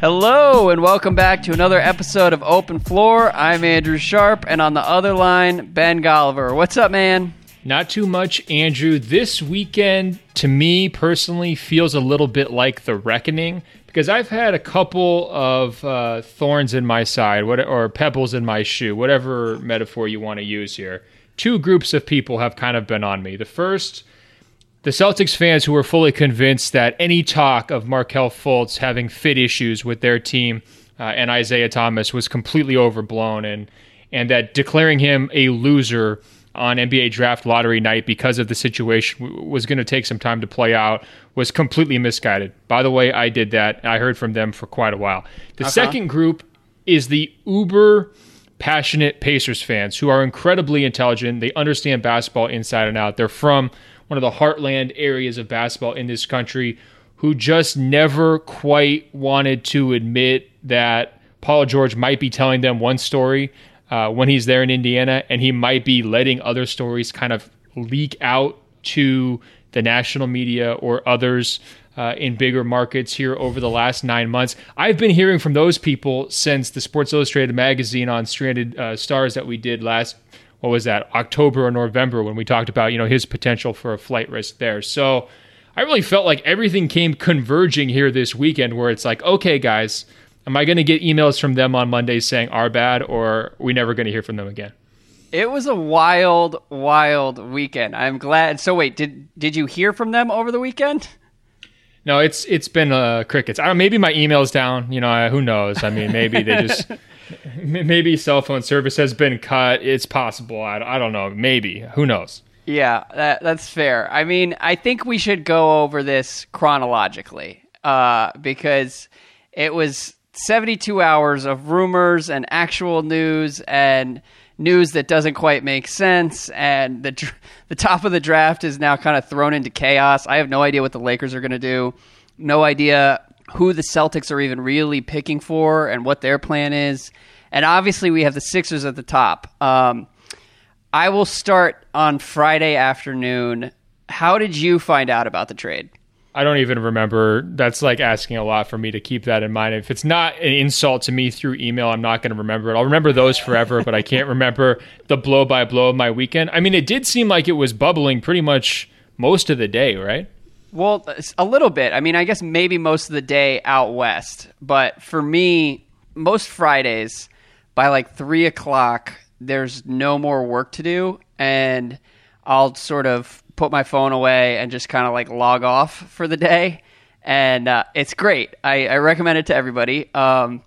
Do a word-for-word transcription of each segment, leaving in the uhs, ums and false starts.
Hello and welcome back to another episode of Open Floor. I'm Andrew Sharp, and on the other line, Ben Golliver. What's up, man? Not too much, Andrew. This weekend, to me personally, feels a little bit like the reckoning because I've had a couple of uh, thorns in my side, what, or pebbles in my shoe, whatever metaphor you want to use here. Two groups of people have kind of been on me. The first, the Celtics fans who were fully convinced that any talk of Markelle Fultz having fit issues with their team uh, and Isaiah Thomas was completely overblown, and and that declaring him a loser on N B A draft lottery night because of the situation w- was going to take some time to play out was completely misguided. By the way, I did that. I heard from them for quite a while. The uh-huh. second group is the uber passionate Pacers fans who are incredibly intelligent. They understand basketball inside and out. They're from one of the heartland areas of basketball in this country, who just never quite wanted to admit that Paul George might be telling them one story uh, when he's there in Indiana, and he might be letting other stories kind of leak out to the national media or others uh, in bigger markets here over the last nine months. I've been hearing from those people since the Sports Illustrated magazine on Stranded uh, Stars that we did last what was that, October or November, when we talked about, you know, his potential for a flight risk there. So I really felt like everything came converging here this weekend where it's like, okay, guys, am I going to get emails from them on Monday saying our bad, or are we never going to hear from them again? It was a wild, wild weekend. I'm glad. So wait, did did you hear from them over the weekend? No, it's it's been uh, crickets. I don't, maybe my email's down. You know, who knows? I mean, maybe they just... Maybe cell phone service has been cut. It's possible. I, I don't know. Maybe. Who knows? Yeah, that, that's fair. I mean, I think we should go over this chronologically uh, because it was seventy-two hours of rumors and actual news and news that doesn't quite make sense. And the the top of the draft is now kind of thrown into chaos. I have no idea what the Lakers are going to do. No idea who the Celtics are even really picking for and what their plan is. And obviously we have the Sixers at the top. Um, I will start on Friday afternoon. How did you find out about the trade? I don't even remember. That's like asking a lot for me to keep that in mind. If it's not an insult to me through email, I'm not going to remember it. I'll remember those forever, but I can't remember the blow-by-blow of my weekend. I mean, it did seem like it was bubbling pretty much most of the day, right? Well, a little bit. I mean, I guess maybe most of the day out west. But for me, most Fridays, by like three o'clock, there's no more work to do. And I'll sort of put my phone away and just kind of like log off for the day. And uh, it's great. I, I recommend it to everybody. Um,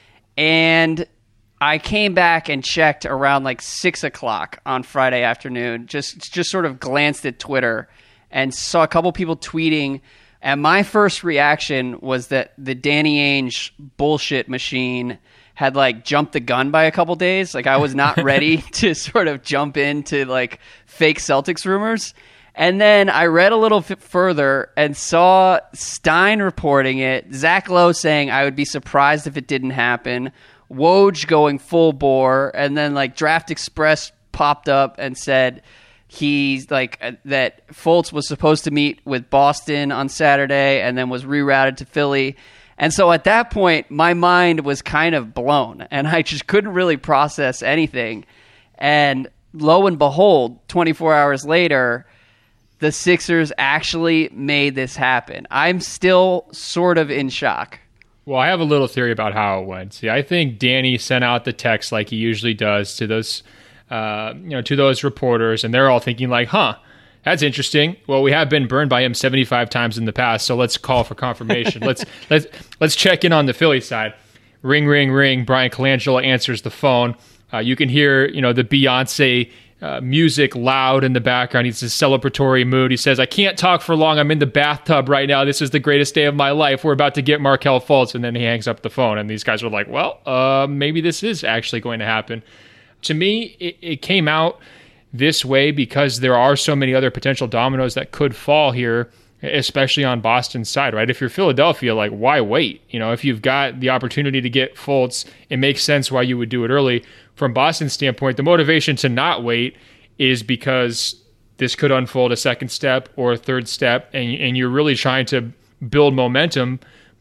and I came back and checked around like six o'clock on Friday afternoon, just just sort of glanced at Twitter and saw a couple people tweeting, and my first reaction was that the Danny Ainge bullshit machine had like jumped the gun by a couple days. Like I was not ready to sort of jump into like fake Celtics rumors. And then I read a little f- further and saw Stein reporting it, Zach Lowe saying I would be surprised if it didn't happen, Woj going full bore, and then like Draft Express popped up and said he's like uh, that Fultz was supposed to meet with Boston on Saturday and then was rerouted to Philly. And so at that point, my mind was kind of blown and I just couldn't really process anything. And lo and behold, twenty-four hours later, the Sixers actually made this happen. I'm still sort of in shock. Well, I have a little theory about how it went. See, I think Danny sent out the text like he usually does to those Uh, you know, to those reporters, and they're all thinking like, huh, that's interesting. Well, we have been burned by him seventy-five times in the past, so let's call for confirmation. let's let's let's check in on the Philly side. Ring, ring, ring. Brian Colangelo answers the phone. Uh, you can hear, you know, the Beyonce uh, music loud in the background. He's in a celebratory mood. He says, I can't talk for long. I'm in the bathtub right now. This is the greatest day of my life. We're about to get Markelle Fultz. And then he hangs up the phone, and these guys are like, well, uh, maybe this is actually going to happen. To me, it, it came out this way because there are so many other potential dominoes that could fall here, especially on Boston's side, right? If you're Philadelphia, like, why wait? You know, if you've got the opportunity to get Fultz, it makes sense why you would do it early. From Boston's standpoint, the motivation to not wait is because this could unfold a second step or a third step, and, and you're really trying to build momentum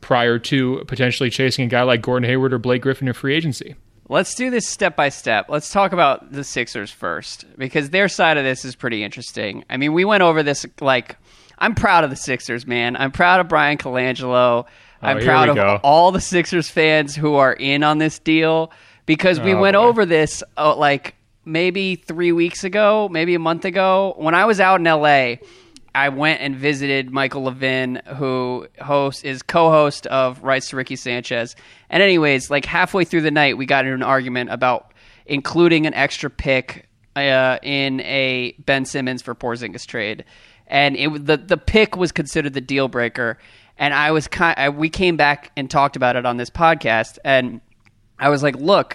prior to potentially chasing a guy like Gordon Hayward or Blake Griffin in free agency. Let's do this step by step. Let's talk about the Sixers first, because their side of this is pretty interesting. I mean, we went over this, like, I'm proud of the Sixers, man. I'm proud of Brian Colangelo. I'm oh, proud of go. all the Sixers fans who are in on this deal, because we oh, went boy. over this, uh, like, maybe three weeks ago, maybe a month ago. When I was out in L A, I went and visited Michael Levin, who host is co-host of Rights to Ricky Sanchez. And anyways, like halfway through the night, we got into an argument about including an extra pick uh, in a Ben Simmons for Porzingis trade, and it the the pick was considered the deal breaker. And I was kind, I, we came back and talked about it on this podcast, and I was like, look,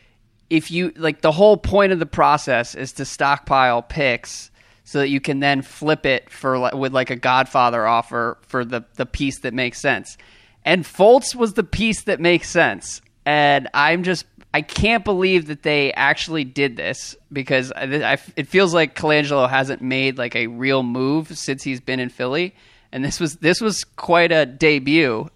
if you like, the whole point of the process is to stockpile picks, so that you can then flip it for with like a Godfather offer for the, the piece that makes sense. And Fultz was the piece that makes sense. And I'm just, I can't believe that they actually did this, because I, I, it feels like Colangelo hasn't made like a real move since he's been in Philly. And this was, this was quite a debut.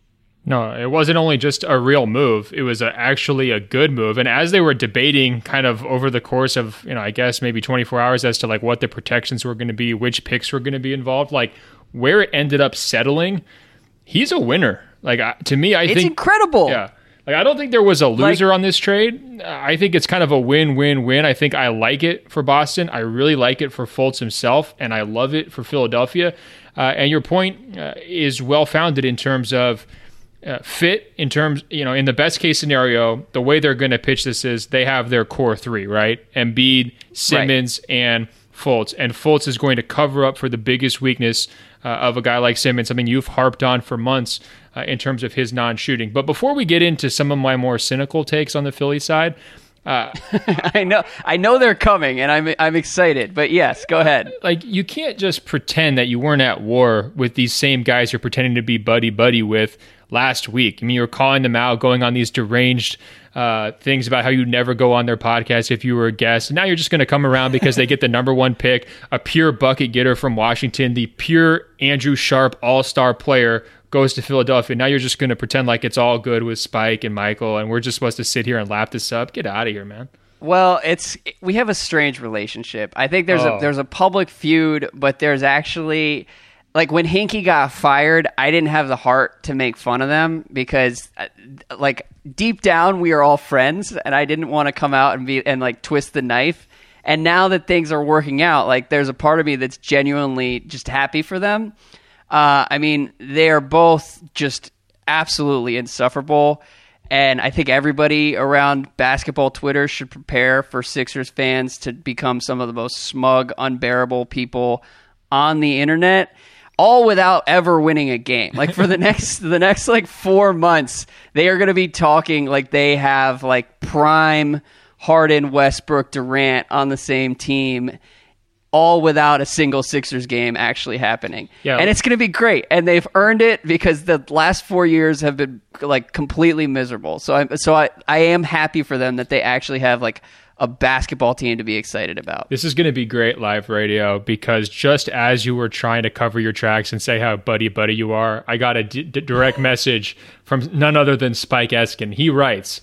No, it wasn't only just a real move. It was a, actually a good move. And as they were debating kind of over the course of, you know, I guess maybe twenty-four hours as to like what the protections were going to be, which picks were going to be involved, like where it ended up settling, he's a winner. Like uh, to me, I it's think... It's incredible. Yeah. Like I don't think there was a loser like, on this trade. I think it's kind of a win-win-win. I think I like it for Boston. I really like it for Fultz himself, and I love it for Philadelphia. Uh, and your point uh, is well-founded in terms of Uh, fit in terms, you know, in the best case scenario, the way they're going to pitch this is they have their core three, right? Embiid, Simmons, right. and Fultz. And Fultz is going to cover up for the biggest weakness uh, of a guy like Simmons, something you've harped on for months uh, in terms of his non-shooting. But before we get into some of my more cynical takes on the Philly side, uh, I know, I know they're coming, and I'm I'm excited. But yes, go ahead. Like you can't just pretend that you weren't at war with these same guys you're pretending to be buddy buddy with last week. I mean, you were calling them out, going on these deranged uh, things about how you never go on their podcast if you were a guest. And now you're just going to come around because they get the number one pick, a pure bucket getter from Washington, the pure Andrew Sharp all-star player goes to Philadelphia. Now you're just going to pretend like it's all good with Spike and Michael, and we're just supposed to sit here and lap this up. Get out of here, man. Well, it's we have a strange relationship. I think there's oh. a there's a public feud, but there's actually... Like, when Hinkie got fired, I didn't have the heart to make fun of them because, like, deep down, we are all friends, and I didn't want to come out and be and, like, twist the knife. And now that things are working out, like, there's a part of me that's genuinely just happy for them. Uh, I mean, they are both just absolutely insufferable, and I think everybody around basketball Twitter should prepare for Sixers fans to become some of the most smug, unbearable people on the internet. All without ever winning a game. Like for the next, the next like four months, they are going to be talking like they have like prime Harden, Westbrook, Durant on the same team, all without a single Sixers game actually happening. Yeah. And it's going to be great. And they've earned it because the last four years have been like completely miserable. So I, so I, I am happy for them that they actually have like a basketball team to be excited about. This is going to be great live radio because just as you were trying to cover your tracks and say how buddy buddy you are, I got a d- d- direct message from none other than Spike Eskin. He writes,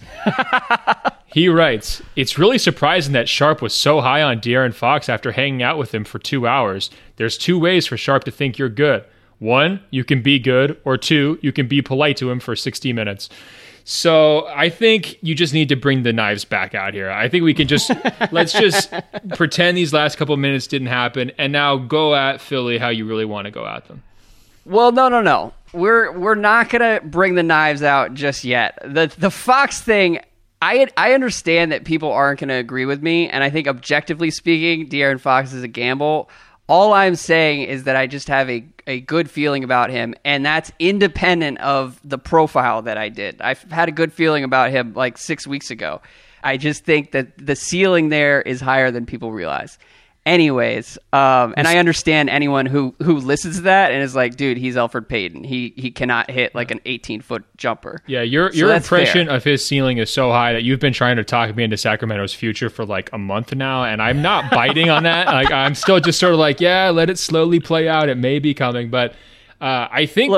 he writes, it's really surprising that Sharp was so high on De'Aaron Fox after hanging out with him for two hours. There's two ways for Sharp to think you're good. One, you can be good, or two, you can be polite to him for sixty minutes. So I think you just need to bring the knives back out here. I think we can just, let's just pretend these last couple of minutes didn't happen and now go at Philly how you really want to go at them. Well, no, no, no. We're we're not going to bring the knives out just yet. The the Fox thing, I I understand that people aren't going to agree with me, and I think objectively speaking, De'Aaron Fox is a gamble. All I'm saying is that I just have a, a good feeling about him, and that's independent of the profile that I did. I've had a good feeling about him like six weeks ago. I just think that the ceiling there is higher than people realize. Anyways, um, and I understand anyone who, who listens to that and is like, dude, he's Elfrid Payton. He he cannot hit like an eighteen-foot jumper. Yeah, your your so impression fair. of his ceiling is so high that you've been trying to talk me into Sacramento's future for like a month now, and I'm not biting on that. Like I'm still just sort of like, yeah, let it slowly play out. It may be coming, but uh, I think... Look,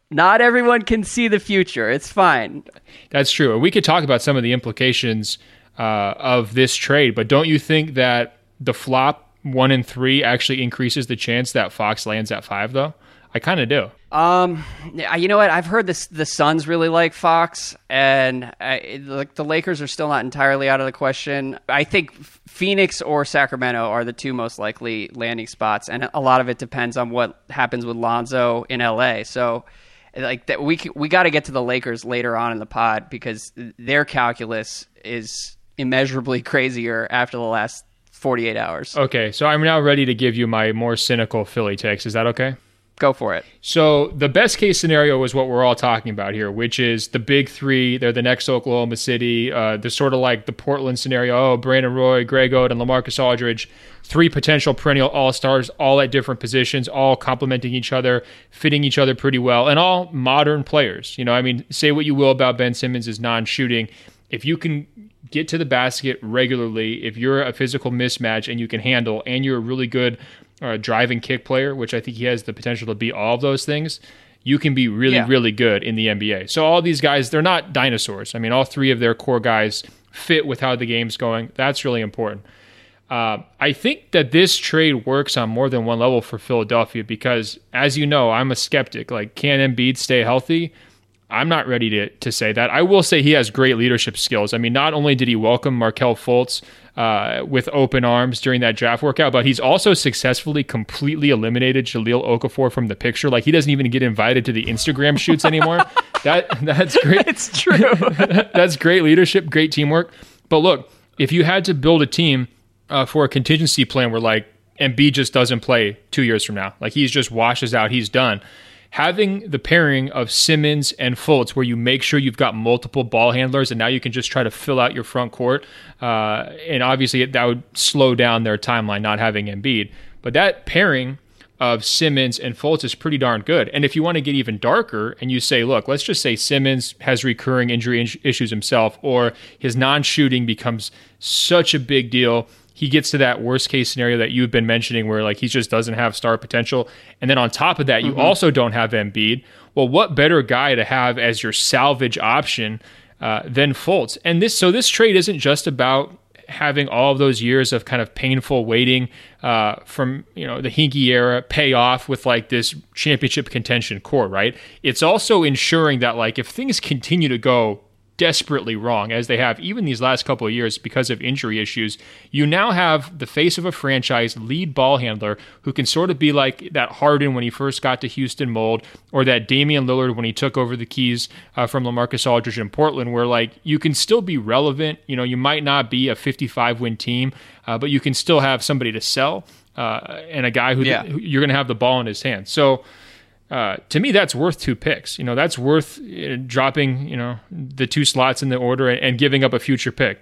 Not everyone can see the future. It's fine. That's true. We could talk about some of the implications uh, of this trade, but don't you think that the flop one and three actually increases the chance that Fox lands at five, though? I kind of do. Um, you know what? I've heard this. The Suns really like Fox, and I, like the Lakers are still not entirely out of the question. I think Phoenix or Sacramento are the two most likely landing spots, and a lot of it depends on what happens with Lonzo in L A. So, like that, we we got to get to the Lakers later on in the pod because their calculus is immeasurably crazier after the last forty-eight hours. Okay, so I'm now ready to give you my more cynical Philly takes. Is that okay? Go for it. So the best case scenario is what we're all talking about here, which is the big three. They're the next Oklahoma City. Uh, they're sort of like the Portland scenario. Oh, Brandon Roy, Greg Oden, and LaMarcus Aldridge. Three potential perennial all-stars, all at different positions, all complementing each other, fitting each other pretty well, and all modern players. You know, I mean, say what you will about Ben Simmons' non-shooting. If you can get to the basket regularly, if you're a physical mismatch and you can handle, and you're a really good or a driving kick player, which I think he has the potential to be all of those things, you can be really, yeah. really good in the N B A. So all these guys, they're not dinosaurs. I mean, all three of their core guys fit with how the game's going. That's really important. Uh, I think that this trade works on more than one level for Philadelphia because, as you know, I'm a skeptic. Like, can Embiid stay healthy? I'm not ready to to say that. I will say he has great leadership skills. I mean, not only did he welcome Markelle Fultz uh, with open arms during that draft workout, but he's also successfully completely eliminated Jahlil Okafor from the picture. Like, he doesn't even get invited to the Instagram shoots anymore. that That's great. It's true. That's great leadership, great teamwork. But look, if you had to build a team uh, for a contingency plan where, like, Embiid just doesn't play two years from now, like, he's just washes out, he's done, having the pairing of Simmons and Fultz where you make sure you've got multiple ball handlers and now you can just try to fill out your front court. Uh, and obviously that would slow down their timeline not having Embiid. But that pairing of Simmons and Fultz is pretty darn good. And if you want to get even darker and you say, look, let's just say Simmons has recurring injury in- issues himself, or his non-shooting becomes such a big deal, he gets to that worst case scenario that you've been mentioning where like he just doesn't have star potential. And then on top of that, you mm-hmm. also don't have Embiid. Well, what better guy to have as your salvage option uh, than Fultz? And this, so this trade isn't just about having all of those years of kind of painful waiting uh, from, you know, the Hinkie era pay off with like this championship contention core, right? It's also ensuring that like if things continue to go desperately wrong, as they have even these last couple of years because of injury issues, you now have the face of a franchise lead ball handler who can sort of be like that Harden when he first got to Houston mold, or that Damian Lillard when he took over the keys uh, from LaMarcus Aldridge in Portland, where like you can still be relevant. You know, you might not be a fifty-five win team, uh, but you can still have somebody to sell uh, and a guy who, yeah. th- who you're going to have the ball in his hand. So Uh, to me, that's worth two picks. You know, that's worth uh, dropping, you know, the two slots in the order and, and giving up a future pick.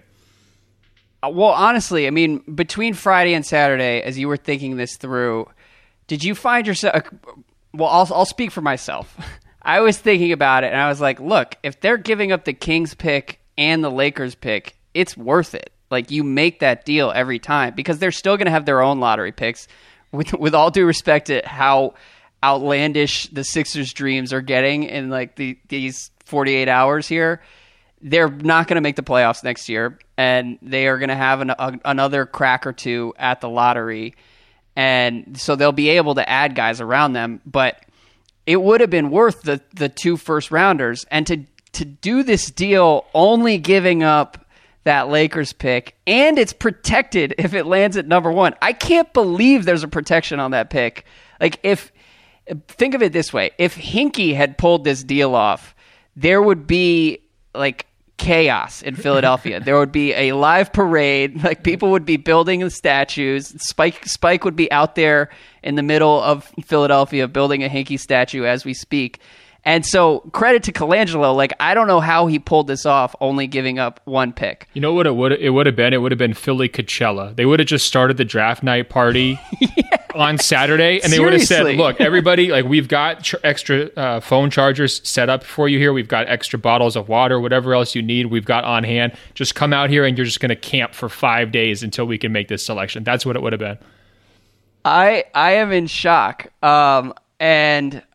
Well, honestly, I mean, between Friday and Saturday, as you were thinking this through, did you find yourself? Well, I'll I'll speak for myself. I was thinking about it, and I was like, look, if they're giving up the Kings pick and the Lakers pick, it's worth it. Like, you make that deal every time because they're still going to have their own lottery picks. With with all due respect to how outlandish the Sixers' dreams are getting in like the these forty-eight hours here, they're not going to make the playoffs next year, and they are going to have an, a, another crack or two at the lottery, and so they'll be able to add guys around them. But it would have been worth the the two first rounders, and to to do this deal only giving up that Lakers pick, and it's protected if it lands at number one. I can't believe there's a protection on that pick. Like, if think of it this way. If Hinkie had pulled this deal off, there would be like chaos in Philadelphia. There would be a live parade. Like, people would be building the statues. Spike Spike would be out there in the middle of Philadelphia building a Hinkie statue as we speak. And so credit to Colangelo. Like, I don't know how he pulled this off, only giving up one pick. You know what it would it would have been? It would have been Philly Coachella. They would have just started the draft night party yeah. on Saturday, and they Seriously. would have said, "Look, everybody, like we've got ch- extra uh, phone chargers set up for you here. We've got extra bottles of water, whatever else you need. We've got on hand. Just come out here, and you're just going to camp for five days until we can make this selection." That's what it would have been. I I am in shock, um, and.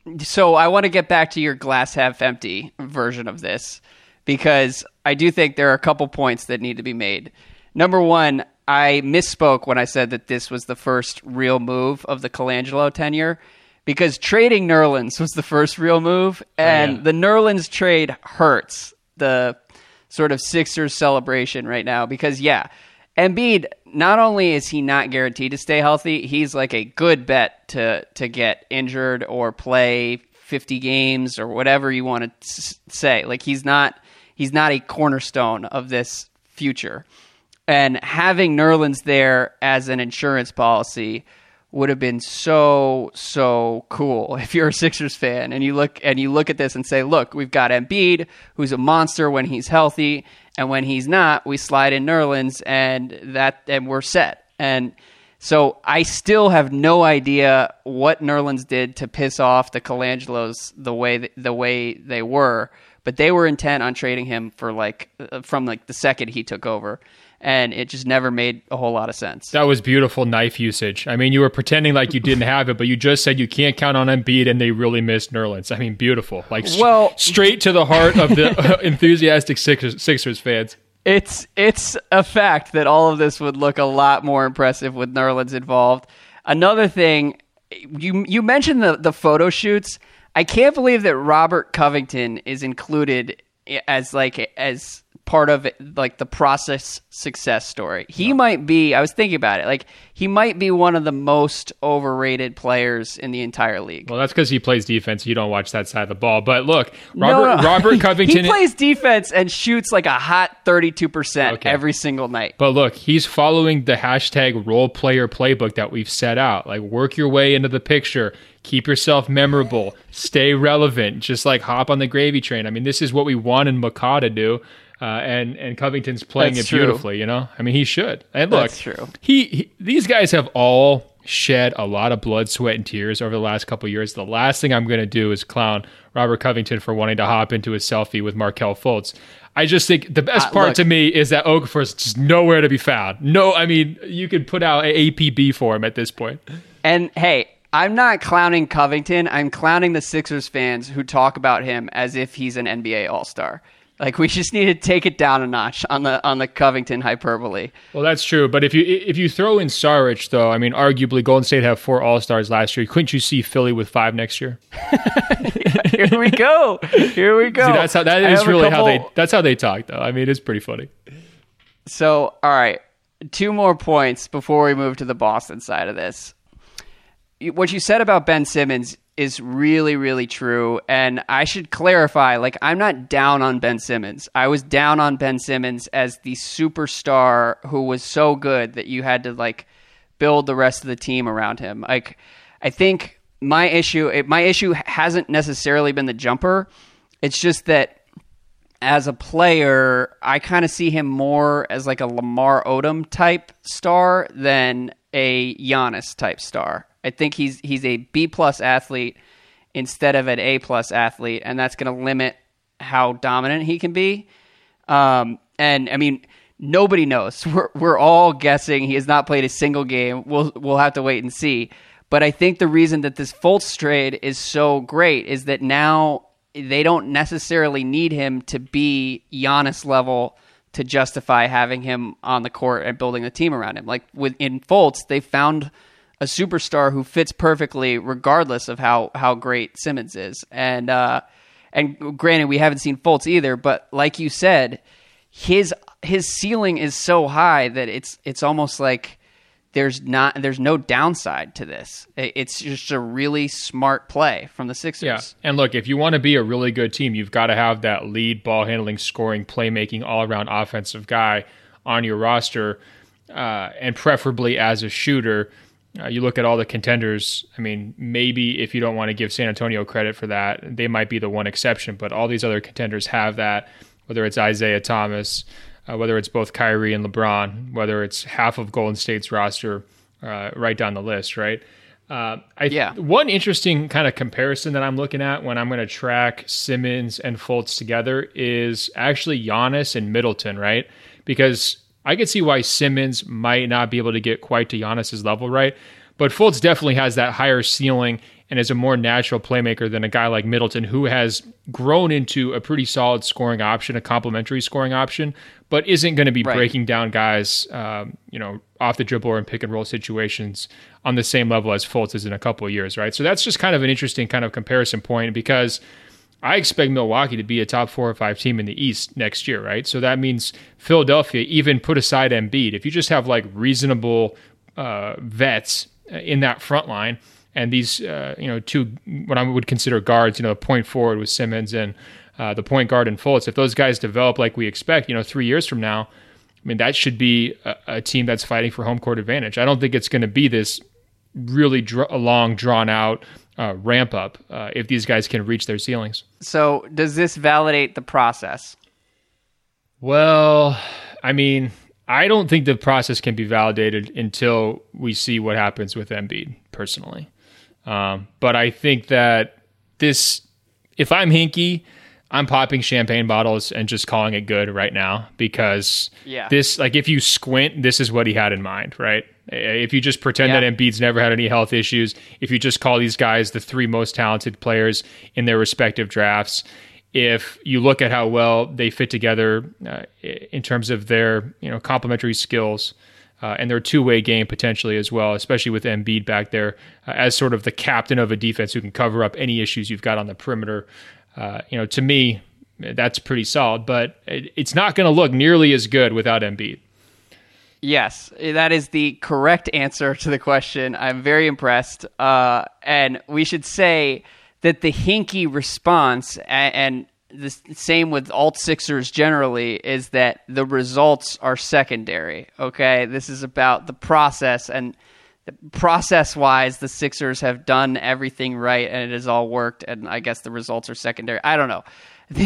So I want to get back to your glass half empty version of this, because I do think there are a couple points that need to be made. Number one, I misspoke when I said that this was the first real move of the Colangelo tenure, because trading Nerlens was the first real move, and oh, yeah. the Nerlens trade hurts the sort of Sixers celebration right now, because, yeah, Embiid, not only is he not guaranteed to stay healthy, he's like a good bet to, to get injured or play fifty games or whatever you want to say. Like, he's not he's not a cornerstone of this future. And having Nerlens there as an insurance policy would have been so, so cool if you're a Sixers fan and you look and you look at this and say, look, we've got Embiid, who's a monster when he's healthy, and when he's not, we slide in Nerlens, and that and we're set. And so I still have no idea what Nerlens did to piss off the Colangelos the way the way they were, but they were intent on trading him for like from like the second he took over. And it just never made a whole lot of sense. That was beautiful knife usage. I mean, you were pretending like you didn't have it, but you just said you can't count on Embiid, and they really missed Nerlens. I mean, beautiful. Like, well, st- straight to the heart of the enthusiastic Sixers, Sixers fans. It's it's a fact that all of this would look a lot more impressive with Nerlens involved. Another thing, you you mentioned the, the photo shoots. I can't believe that Robert Covington is included as like as part of it, like the process success story. He yeah. might be, I was thinking about it, like he might be one of the most overrated players in the entire league. Well, that's because he plays defense. You don't watch that side of the ball. But look, Robert, no, no. Robert Covington... he plays defense and shoots like a hot thirty-two percent okay. every single night. But look, he's following the hashtag role player playbook that we've set out. Like, work your way into the picture. Keep yourself memorable. Stay relevant. Just like hop on the gravy train. I mean, this is what we want in Macau to do. Uh, and and Covington's playing That's it beautifully, true. you know? I mean, he should. And look, That's true. He, he these guys have all shed a lot of blood, sweat, and tears over the last couple of years. The last thing I'm going to do is clown Robert Covington for wanting to hop into a selfie with Markelle Fultz. I just think the best part uh, look, to me is that Okafor's just nowhere to be found. No, I mean, you could put out a A P B for him at this point. And hey, I'm not clowning Covington. I'm clowning the Sixers fans who talk about him as if he's an N B A All-Star. Like, we just need to take it down a notch on the on the Covington hyperbole. Well, that's true. But if you if you throw in Saric, though, I mean, arguably Golden State have four All-Stars last year. Couldn't you see Philly with five next year? Here we go. Here we go. See, that's how that is really couple... how they that's how they talk, though. I mean, it's pretty funny. So, all right, two more points before we move to the Boston side of this. What you said about Ben Simmons is really, really true. And I should clarify, like, I'm not down on Ben Simmons. I was down on Ben Simmons as the superstar who was so good that you had to, like, build the rest of the team around him. Like, I think my issue, it, my issue hasn't necessarily been the jumper. It's just that as a player, I kind of see him more as like a Lamar Odom type star than a Giannis type star. I think he's he's a B plus athlete instead of an A plus athlete, and that's going to limit how dominant he can be. Um, and I mean, nobody knows. We're we're all guessing. He has not played a single game. We'll we'll have to wait and see. But I think the reason that this Fultz trade is so great is that now they don't necessarily need him to be Giannis level to justify having him on the court and building the team around him. Like with in Fultz, they found a superstar who fits perfectly regardless of how, how great Simmons is. And uh, and granted, we haven't seen Fultz either, but like you said, his his ceiling is so high that it's it's almost like there's not there's no downside to this. It's just a really smart play from the Sixers. Yeah, and look, if you want to be a really good team, you've got to have that lead, ball handling, scoring, playmaking, all around offensive guy on your roster, uh, and preferably as a shooter. Uh, you look at all the contenders. I mean, maybe if you don't want to give San Antonio credit for that, they might be the one exception, but all these other contenders have that, whether it's Isaiah Thomas, uh, whether it's both Kyrie and LeBron, whether it's half of Golden State's roster, uh, right down the list, right? Uh, I, yeah. One interesting kind of comparison that I'm looking at when I'm going to track Simmons and Fultz together is actually Giannis and Middleton, right? Because I could see why Simmons might not be able to get quite to Giannis's level, right? But Fultz definitely has that higher ceiling and is a more natural playmaker than a guy like Middleton, who has grown into a pretty solid scoring option, a complementary scoring option, but isn't going to be right. breaking down guys, um, you know, off the dribble or in pick and roll situations on the same level as Fultz is in a couple of years, right? So that's just kind of an interesting kind of comparison point, because I expect Milwaukee to be a top four or five team in the East next year, right? So that means Philadelphia, even put aside Embiid, if you just have like reasonable uh, vets in that front line, and these, uh, you know, two, what I would consider guards, you know, the point forward with Simmons and uh, the point guard in Fultz, if those guys develop like we expect, you know, three years from now, I mean, that should be a, a team that's fighting for home court advantage. I don't think it's going to be this really dr- long, drawn out uh, ramp up uh, if these guys can reach their ceilings. So does this validate the process? Well, I mean, I don't think the process can be validated until we see what happens with Embiid, personally. Um, but I think that this, if I'm Hinkie, I'm popping champagne bottles and just calling it good right now, because yeah. this, like, if you squint, this is what he had in mind, right? If you just pretend yeah. that Embiid's never had any health issues, if you just call these guys the three most talented players in their respective drafts, if you look at how well they fit together uh, in terms of their, you know, complementary skills, Uh, and their two-way game potentially as well, especially with Embiid back there uh, as sort of the captain of a defense who can cover up any issues you've got on the perimeter. Uh, you know, to me, that's pretty solid, but it, it's not going to look nearly as good without Embiid. Yes, that is the correct answer to the question. I'm very impressed. Uh, and we should say that the Hinkie response, and, and the same with alt Sixers generally, is that the results are secondary. Okay, this is about the process, and process wise, the Sixers have done everything right, and it has all worked. And I guess the results are secondary. I don't know.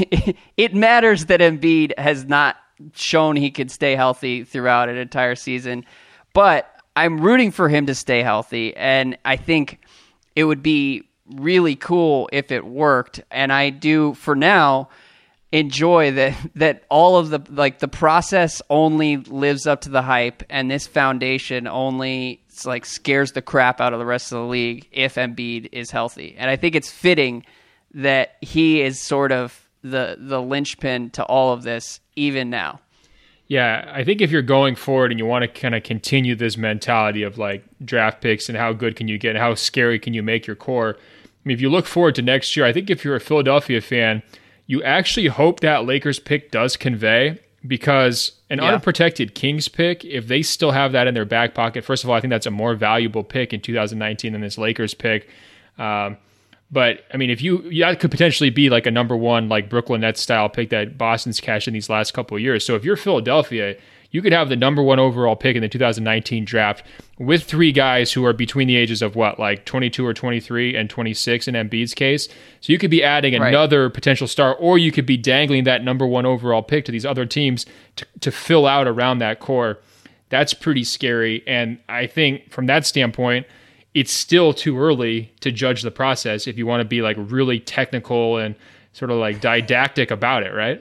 It matters that Embiid has not shown he could stay healthy throughout an entire season, but I'm rooting for him to stay healthy, and I think it would be really cool if it worked. And I do, for now, enjoy that that all of the, like, the process only lives up to the hype, and this foundation only, like, scares the crap out of the rest of the league if Embiid is healthy. And I think it's fitting that he is sort of the the linchpin to all of this even now. Yeah, I think if you're going forward and you want to kind of continue this mentality of, like, draft picks and how good can you get and how scary can you make your core, I mean, if you look forward to next year, I think if you're a Philadelphia fan, you actually hope that Lakers pick does convey, because an yeah. unprotected Kings pick, if they still have that in their back pocket, first of all, I think that's a more valuable pick in two thousand nineteen than this Lakers pick. Um, but, I mean, if you, that could potentially be like a number one, like Brooklyn Nets style pick that Boston's cashed in these last couple of years. So if you're Philadelphia, you could have the number one overall pick in the two thousand nineteen draft with three guys who are between the ages of what, like twenty-two or twenty-three and twenty-six in Embiid's case. So you could be adding right. another potential star, or you could be dangling that number one overall pick to these other teams to, to fill out around that core. That's pretty scary. And I think from that standpoint, it's still too early to judge the process if you want to be, like, really technical and sort of like didactic about it, right?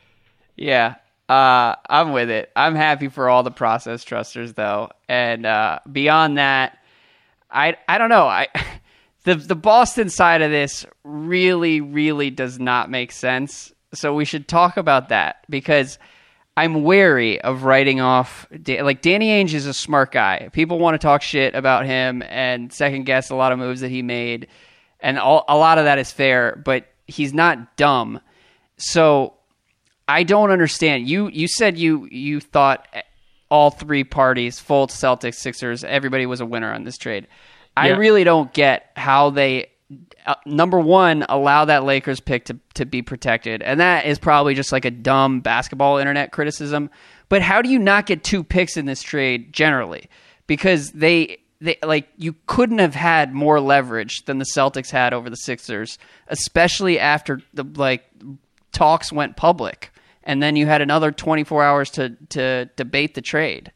Yeah. Uh, I'm with it. I'm happy for all the process trusters, though. And uh, beyond that, I I don't know. I the the Boston side of this really, really does not make sense. So we should talk about that, because I'm wary of writing off. Like, Danny Ainge is a smart guy. People want to talk shit about him and second guess a lot of moves that he made, and all, a lot of that is fair. But he's not dumb. So I don't understand. You you said you you thought all three parties, Fultz, Celtics, Sixers, everybody was a winner on this trade. I Yeah. really don't get how they, uh, number one, allow that Lakers pick to, to be protected. And that is probably just like a dumb basketball internet criticism. But how do you not get two picks in this trade generally? Because they, they like you couldn't have had more leverage than the Celtics had over the Sixers, especially after the like talks went public. And then you had another twenty-four hours to, to debate the trade.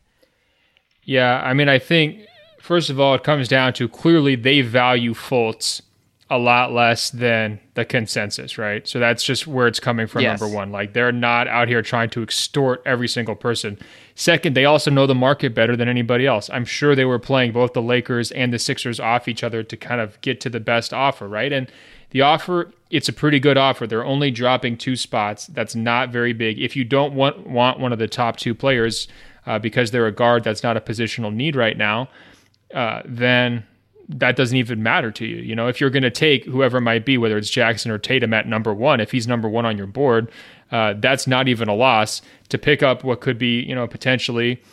Yeah, I mean, I think, first of all, it comes down to clearly they value Fultz a lot less than the consensus, right? So that's just where it's coming from, yes. number one. Like, they're not out here trying to extort every single person. Second, they also know the market better than anybody else. I'm sure they were playing both the Lakers and the Sixers off each other to kind of get to the best offer, right? And the offer, it's a pretty good offer. They're only dropping two spots. That's not very big. If you don't want, want one of the top two players uh, because they're a guard that's not a positional need right now, uh, then that doesn't even matter to you. You know, if you're going to take whoever it might be, whether it's Jackson or Tatum at number one, if he's number one on your board, uh, that's not even a loss to pick up what could be, you know, potentially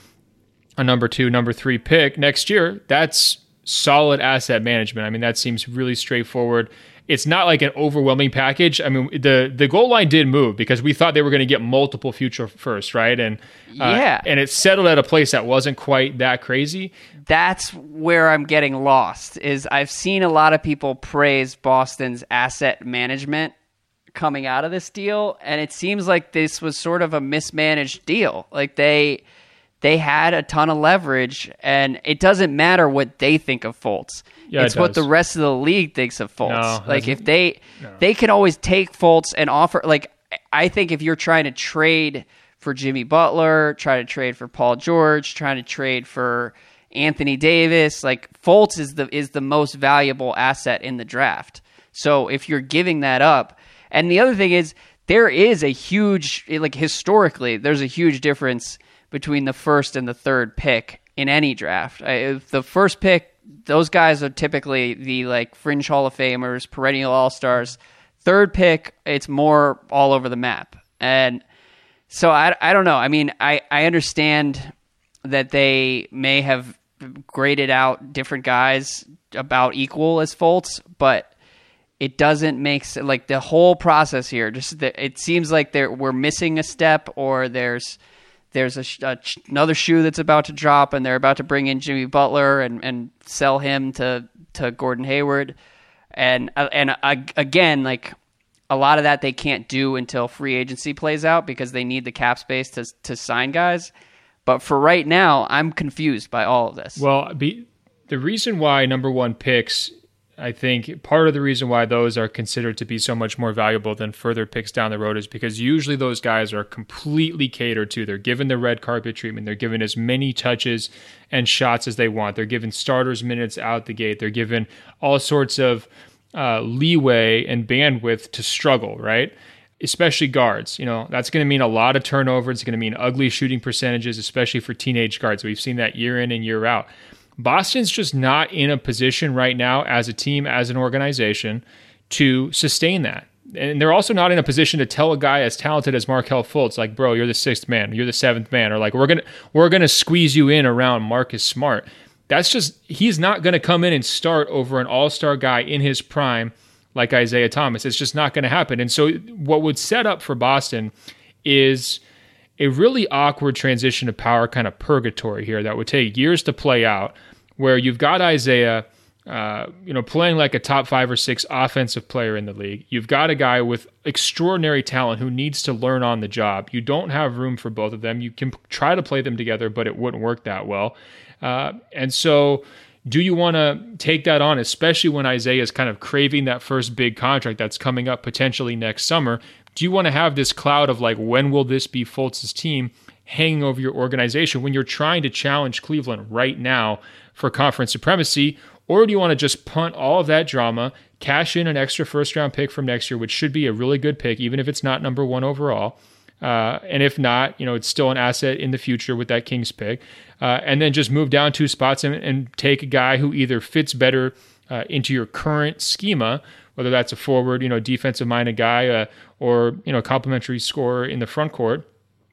a number two, number three pick next year. That's solid asset management. I mean, that seems really straightforward. It's not like an overwhelming package. I mean, the the goal line did move because we thought they were going to get multiple future firsts, right? And uh, yeah, and it settled at a place that wasn't quite that crazy. That's where I'm getting lost. Is I've seen a lot of people praise Boston's asset management coming out of this deal, and it seems like this was sort of a mismanaged deal. Like they they had a ton of leverage, and it doesn't matter what they think of Fultz. Yeah, it's it what does. the rest of the league thinks of Fultz. No, like if they no. they can always take Fultz and offer. Like I think if you're trying to trade for Jimmy Butler, try to trade for Paul George, trying to trade for Anthony Davis, like Fultz is the is the most valuable asset in the draft. So if you're giving that up, and the other thing is there is a huge, like historically, there's a huge difference between the first and the third pick in any draft. I, the first pick, those guys are typically the like fringe Hall of Famers, perennial All-Stars. Third pick, it's more all over the map. And so I, I don't know. I mean, I, I understand that they may have graded out different guys about equal as Fultz, but it doesn't make sense. Like the whole process here, just the, it seems like there we're missing a step, or there's there's a, a, another shoe that's about to drop, and they're about to bring in Jimmy Butler and, and sell him to, to Gordon Hayward, and and uh, again, like a lot of that they can't do until free agency plays out because they need the cap space to to sign guys. But for right now, I'm confused by all of this. Well, be, the reason why number one picks, I think part of the reason why those are considered to be so much more valuable than further picks down the road is because usually those guys are completely catered to. They're given the red carpet treatment. They're given as many touches and shots as they want. They're given starters minutes out the gate. They're given all sorts of uh, leeway and bandwidth to struggle, right? Especially guards. You know, that's going to mean a lot of turnover. It's going to mean ugly shooting percentages, especially for teenage guards. We've seen that year in and year out. Boston's just not in a position right now as a team, as an organization, to sustain that. And they're also not in a position to tell a guy as talented as Markelle Fultz, like, bro, you're the sixth man, you're the seventh man, or like, we're gonna we're gonna squeeze you in around Marcus Smart. That's just, he's not going to come in and start over an all-star guy in his prime like Isaiah Thomas. It's just not going to happen. And so what would set up for Boston is a really awkward transition to power, kind of purgatory here that would take years to play out, where you've got Isaiah, uh, you know, playing like a top five or six offensive player in the league. You've got a guy with extraordinary talent who needs to learn on the job. You don't have room for both of them. You can try to play them together, but it wouldn't work that well. Uh, and so do you want to take that on, especially when Isaiah is kind of craving that first big contract that's coming up potentially next summer? Do you want to have this cloud of like, when will this be Fultz's team hanging over your organization when you're trying to challenge Cleveland right now for conference supremacy? Or do you want to just punt all of that drama, cash in an extra first round pick from next year, which should be a really good pick, even if it's not number one overall? Uh, and if not, you know, it's still an asset in the future with that Kings pick. Uh, and then just move down two spots and, and take a guy who either fits better uh, into your current schema, whether that's a forward, you know, defensive-minded guy, uh, or, you know, complimentary scorer in the front court,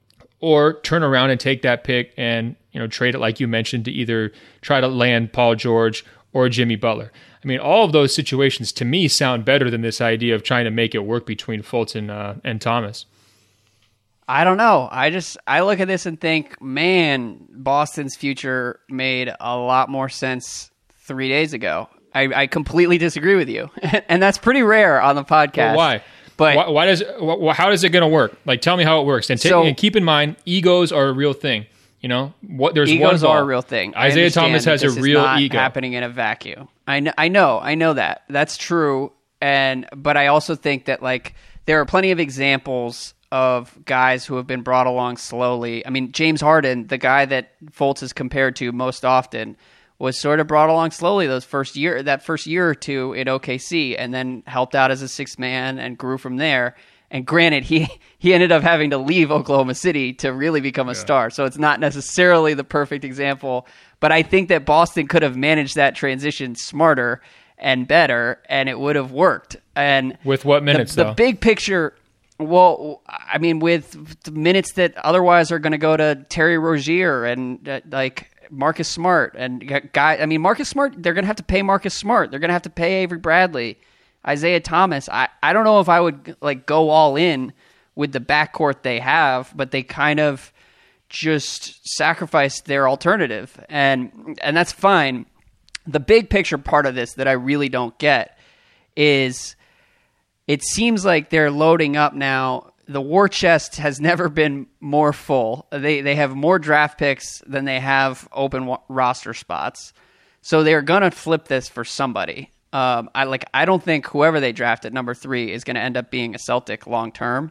or turn around and take that pick and, you know, trade it, like you mentioned, to either try to land Paul George or Jimmy Butler. I mean, all of those situations to me sound better than this idea of trying to make it work between Fultz and, uh, and Thomas. I don't know. I just, I look at this and think, man, Boston's future made a lot more sense three days ago. I, I completely disagree with you. And that's pretty rare on the podcast. Well, why? But why, why does, wh- how is it going to work? Like, tell me how it works. And, take, so, and keep in mind, egos are a real thing. You know, what there's egos one ball. are a real thing. Isaiah Thomas has a real not ego. Happening in a vacuum. I know, I know, I know that. That's true. And but I also think that like there are plenty of examples of guys who have been brought along slowly. I mean, James Harden, the guy that Fultz is compared to most often, was sort of brought along slowly those first year, that first year or two in O K C, and then helped out as a sixth man and grew from there. And granted, he, he ended up having to leave Oklahoma City to really become a yeah. star. So it's not necessarily the perfect example, but I think that Boston could have managed that transition smarter and better, and it would have worked. And with what minutes, the, though? The big picture, well, I mean, with the minutes that otherwise are going to go to Terry Rozier and uh, like Marcus Smart and guy. I mean, Marcus Smart, they're going to have to pay Marcus Smart. They're going to have to pay Avery Bradley, Isaiah Thomas. I, I don't know if I would like go all in with the backcourt they have, but they kind of just sacrificed their alternative, and and that's fine. The big picture part of this that I really don't get is it seems like they're loading up now. The war chest has never been more full. They they have more draft picks than they have open wa- roster spots. So they're going to flip this for somebody. Um, I like I don't think whoever they draft at number three is going to end up being a Celtic long term.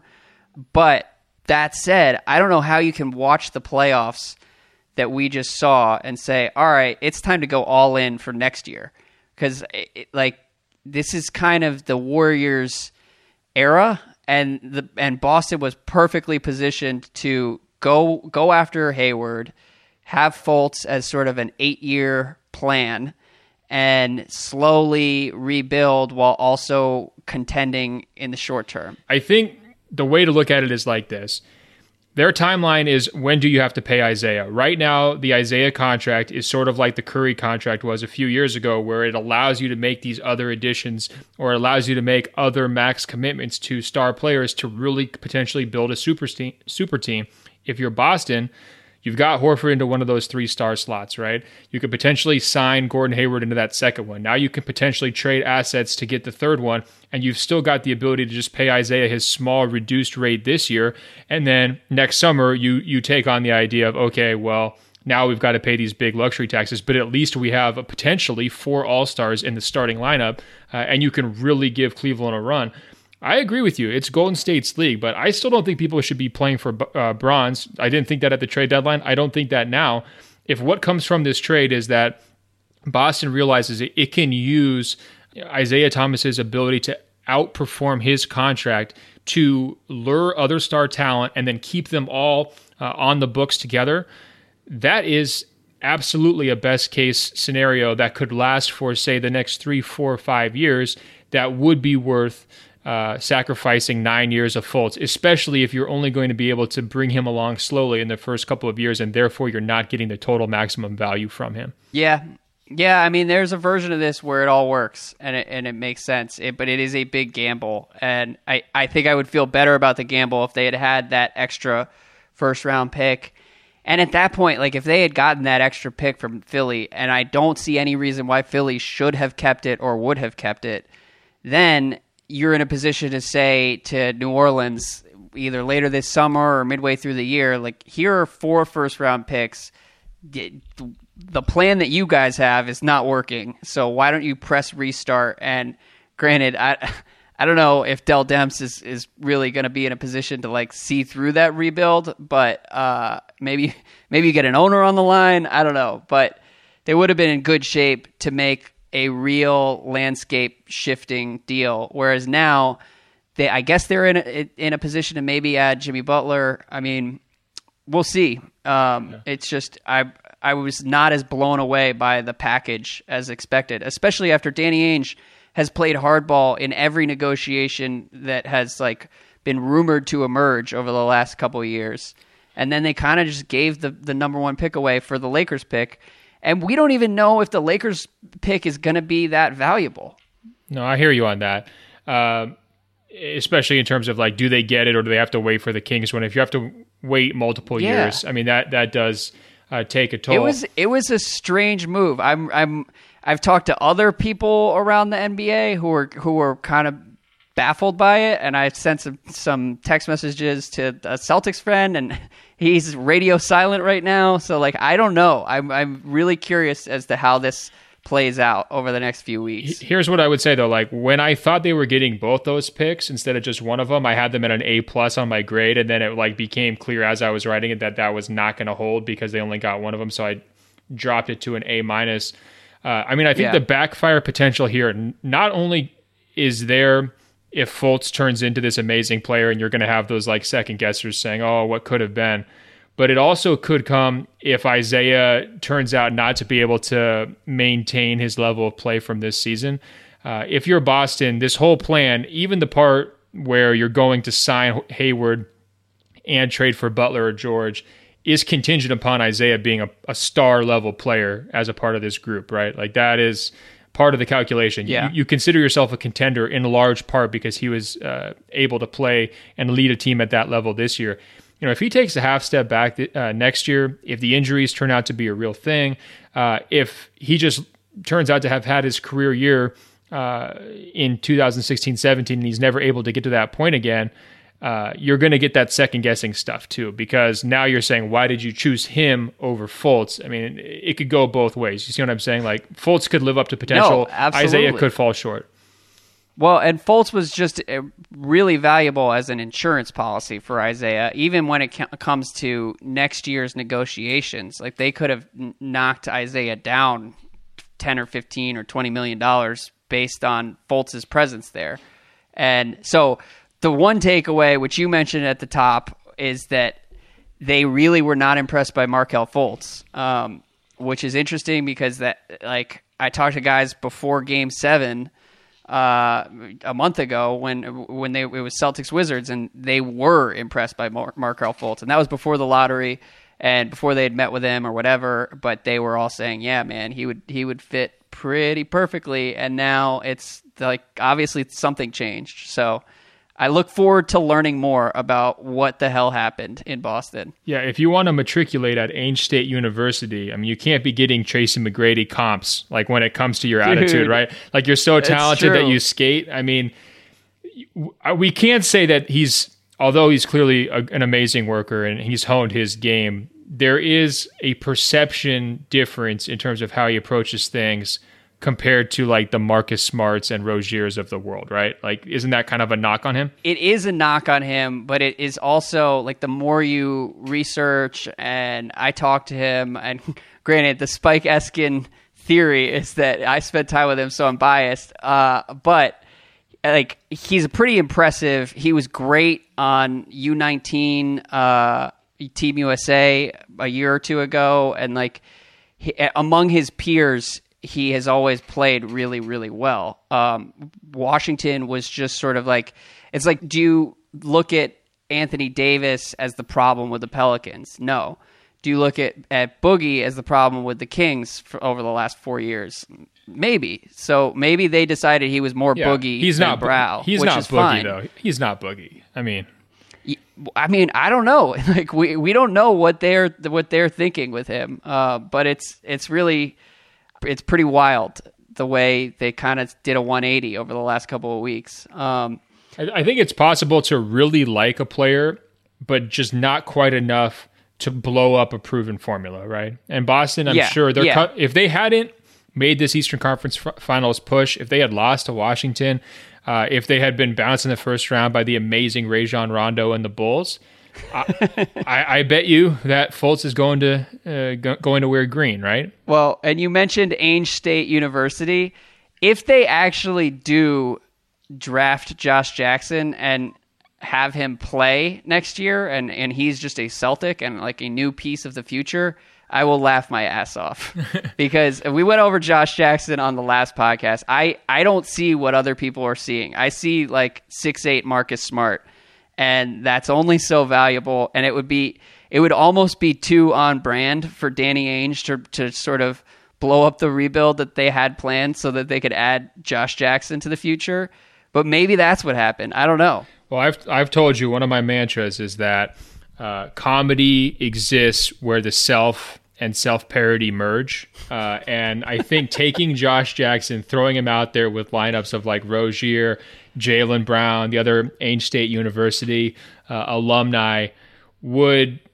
But that said, I don't know how you can watch the playoffs that we just saw and say, all right, it's time to go all in for next year. Because, like, this is kind of the Warriors' era, and the and Boston was perfectly positioned to go go after Hayward, have Fultz as sort of an eight-year plan, and slowly rebuild while also contending in the short term. I think the way to look at it is like this. Their timeline is, when do you have to pay Isaiah? Right now, the Isaiah contract is sort of like the Curry contract was a few years ago, where it allows you to make these other additions, or it allows you to make other max commitments to star players to really potentially build a super team. Super team. If you're Boston, you've got Horford into one of those three-star slots, right? You could potentially sign Gordon Hayward into that second one. Now you can potentially trade assets to get the third one, and you've still got the ability to just pay Isaiah his small reduced rate this year, and then next summer you you take on the idea of, okay, well, now we've got to pay these big luxury taxes, but at least we have a potentially four All-Stars in the starting lineup, uh, and you can really give Cleveland a run. I agree with you. It's Golden State's league, but I still don't think people should be playing for uh, bronze. I didn't think that at the trade deadline. I don't think that now. If what comes from this trade is that Boston realizes it, it can use Isaiah Thomas's ability to outperform his contract to lure other star talent and then keep them all uh, on the books together, that is absolutely a best case scenario that could last for, say, the next three, four, five years. That would be worth Uh, sacrificing nine years of Fultz, especially if you're only going to be able to bring him along slowly in the first couple of years, and therefore you're not getting the total maximum value from him. Yeah. Yeah, I mean, there's a version of this where it all works, and it, and it makes sense, it, but it is a big gamble, and I, I think I would feel better about the gamble if they had had that extra first-round pick. And at that point, like if they had gotten that extra pick from Philly, and I don't see any reason why Philly should have kept it or would have kept it, then you're in a position to say to New Orleans, either later this summer or midway through the year, like, here are four first-round picks. The plan that you guys have is not working, so why don't you press restart? And granted, I I don't know if Dell Demps is, is really going to be in a position to like see through that rebuild, but uh, maybe maybe you get an owner on the line. I don't know, but they would have been in good shape to make a real landscape shifting deal. Whereas now, they I guess they're in a, in a position to maybe add Jimmy Butler. I mean, we'll see. Um, yeah. It's just I I was not as blown away by the package as expected, especially after Danny Ainge has played hardball in every negotiation that has like been rumored to emerge over the last couple of years. And then they kind of just gave the, the number one pick away for the Lakers pick. And we don't even know if the Lakers pick is going to be that valuable. No, I hear you on that. Uh, especially in terms of like, do they get it or do they have to wait for the Kings one? If you have to wait multiple yeah. years, I mean, that, that does uh, take a toll. It was, it was a strange move. I'm, I'm, I've talked to other people around the N B A who are, who are kind of baffled by it. And I sent some, some text messages to a Celtics friend, and he's radio silent right now. So like, I don't know. I'm I'm really curious as to how this plays out over the next few weeks. Here's what I would say though, like when I thought they were getting both those picks instead of just one of them, I had them at an A plus on my grade, and then it like became clear as I was writing it that that was not going to hold because they only got one of them, so I dropped it to an A minus. Uh, I mean, I think yeah. the backfire potential here not only is there if Fultz turns into this amazing player and you're going to have those like second guessers saying, oh, what could have been, but it also could come if Isaiah turns out not to be able to maintain his level of play from this season. Uh, if you're Boston, this whole plan, even the part where you're going to sign Hayward and trade for Butler or George, is contingent upon Isaiah being a, a star level player as a part of this group, right? Like that is part of the calculation. Yeah. You, you consider yourself a contender in large part because he was uh, able to play and lead a team at that level this year. You know, if he takes a half step back uh, next year, if the injuries turn out to be a real thing, uh, if he just turns out to have had his career year uh, in two thousand sixteen seventeen and he's never able to get to that point again, uh, you're going to get that second guessing stuff too, because now you're saying, why did you choose him over Fultz? I mean, it, it could go both ways. You see what I'm saying? Like Fultz could live up to potential. No, absolutely. Isaiah could fall short. Well, and Fultz was just really valuable as an insurance policy for Isaiah, even when it comes to next year's negotiations. Like they could have knocked Isaiah down ten or fifteen or twenty million dollars based on Fultz's presence there. And so the one takeaway, which you mentioned at the top, is that they really were not impressed by Markelle Fultz, um, which is interesting because that, like, I talked to guys before Game Seven. Uh, a month ago when when they it was Celtics Wizards, and they were impressed by Mar- Markelle Fultz, and that was before the lottery and before they had met with him or whatever. But they were all saying, "Yeah, man, he would he would fit pretty perfectly." And now it's like obviously something changed. So I look forward to learning more about what the hell happened in Boston. Yeah, if you want to matriculate at Ames State University, I mean, you can't be getting Tracy McGrady comps, like when it comes to your Dude, attitude, right? Like you're so talented that you skate. I mean, we can't say that he's, although he's clearly a, an amazing worker and he's honed his game, there is a perception difference in terms of how he approaches things compared to like the Marcus Smarts and Roziers of the world, right? Like, isn't that kind of a knock on him? It is a knock on him, but it is also like the more you research and I talk to him, and granted, the Spike Eskin theory is that I spent time with him, so I'm biased. Uh, but like, he's pretty impressive. He was great on U nineteen uh, Team U S A a year or two ago, and like he, among his peers, he has always played really, really well. Um, Washington was just sort of like, it's like, do you look at Anthony Davis as the problem with the Pelicans? No. Do you look at, at Boogie as the problem with the Kings for over the last four years? Maybe. So maybe they decided he was more yeah, Boogie he's than not, Brow. He's which not is Boogie, fine. though. He's not Boogie. I mean... I mean, I don't know. Like we, we don't know what they're what they're thinking with him. Uh, but it's it's really... It's pretty wild the way they kind of did a one eighty over the last couple of weeks. Um, I, I think it's possible to really like a player, but just not quite enough to blow up a proven formula, right? And Boston, I'm yeah, sure they're yeah. cut, if they hadn't made this Eastern Conference f- Finals push, if they had lost to Washington, uh, if they had been bounced in the first round by the amazing Rajon Rondo and the Bulls, I, I, I bet you that Fultz is going to uh, go, going to wear green, right? Well, and you mentioned Ames State University. If they actually do draft Josh Jackson and have him play next year, and, and he's just a Celtic and like a new piece of the future, I will laugh my ass off. Because we went over Josh Jackson on the last podcast. I, I don't see what other people are seeing. I see like six eight Marcus Smart. And that's only so valuable, and it would be it would almost be too on brand for Danny Ainge to to sort of blow up the rebuild that they had planned so that they could add Josh Jackson to the future. But maybe that's what happened. I don't know. Well, I've I've told you one of my mantras is that uh, comedy exists where the self and self-parody merge. Uh, and I think taking Josh Jackson, throwing him out there with lineups of like Rozier, Jaylen Brown, the other Ames State University uh, alumni, would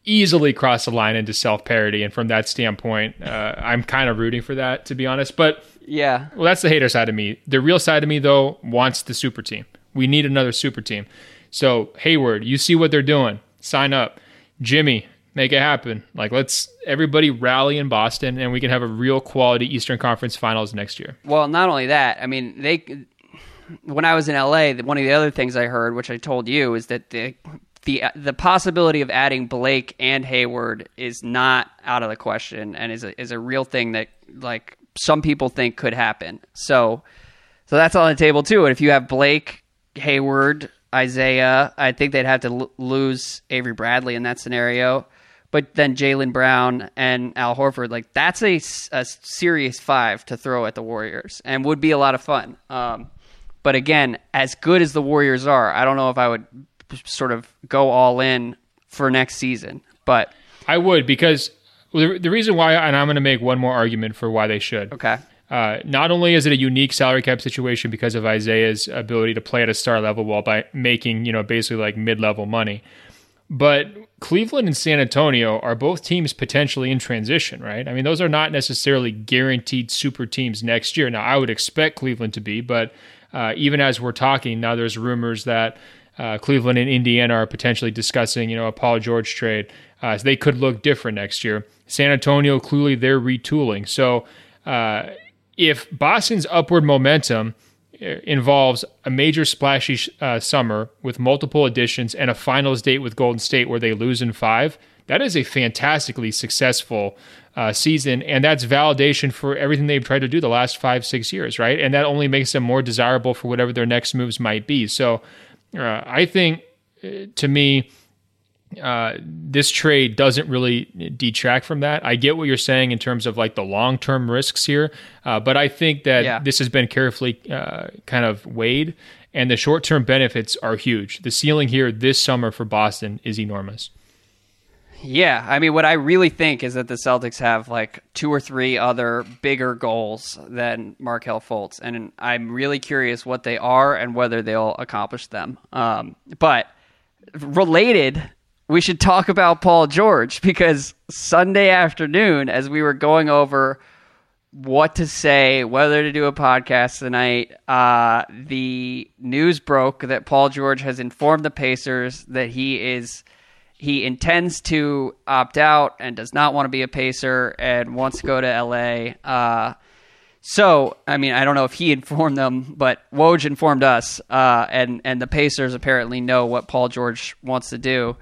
easily cross the line into self-parody. And from that standpoint, uh, I'm kind of rooting for that, to be honest. But yeah, well, that's the hater side of me. The real side of me, though, wants the super team. We need another super team. So Hayward, you see what they're doing. Sign up. Jimmy, make it happen. Like, let's everybody rally in Boston, and we can have a real quality Eastern Conference Finals next year. Well, not only that, I mean, they. When I was in L A, one of the other things I heard, which I told you, is that the the the possibility of adding Blake and Hayward is not out of the question, and is a, is a real thing that like some people think could happen. So, so that's on the table too. And if you have Blake, Hayward, Isaiah, I think they'd have to l- lose Avery Bradley in that scenario. But then Jaylen Brown and Al Horford, like that's a, a serious five to throw at the Warriors, and would be a lot of fun. Um, but again, as good as the Warriors are, I don't know if I would sort of go all in for next season. But I would, because the, the reason why, and I'm going to make one more argument for why they should. Okay. Uh, not only is it a unique salary cap situation because of Isaiah's ability to play at a star level while by making, you know, basically like mid-level money, but Cleveland and San Antonio are both teams potentially in transition, right? I mean, those are not necessarily guaranteed super teams next year. Now, I would expect Cleveland to be, but uh, even as we're talking, now there's rumors that uh, Cleveland and Indiana are potentially discussing, you know, a Paul George trade. Uh, so they could look different next year. San Antonio, clearly they're retooling. So, uh, if Boston's upward momentum involves a major splashy uh, summer with multiple additions and a finals date with Golden State where they lose in five, that is a fantastically successful uh, season, and that's validation for everything they've tried to do the last five, six years, right? And that only makes them more desirable for whatever their next moves might be. So uh, I think, uh, to me, Uh, this trade doesn't really detract from that. I get what you're saying in terms of like the long-term risks here, uh, but I think that yeah. this has been carefully uh, kind of weighed, and the short-term benefits are huge. The ceiling here this summer for Boston is enormous. Yeah, I mean, what I really think is that the Celtics have like two or three other bigger goals than Markelle Fultz, and I'm really curious what they are and whether they'll accomplish them. Um, but related, we should talk about Paul George, because Sunday afternoon, as we were going over what to say, whether to do a podcast tonight, uh, the news broke that Paul George has informed the Pacers that he is he intends to opt out and does not want to be a Pacer and wants to go to L A. Uh, so, I mean, I don't know if he informed them, but Woj informed us, uh, and and the Pacers apparently know what Paul George wants to do.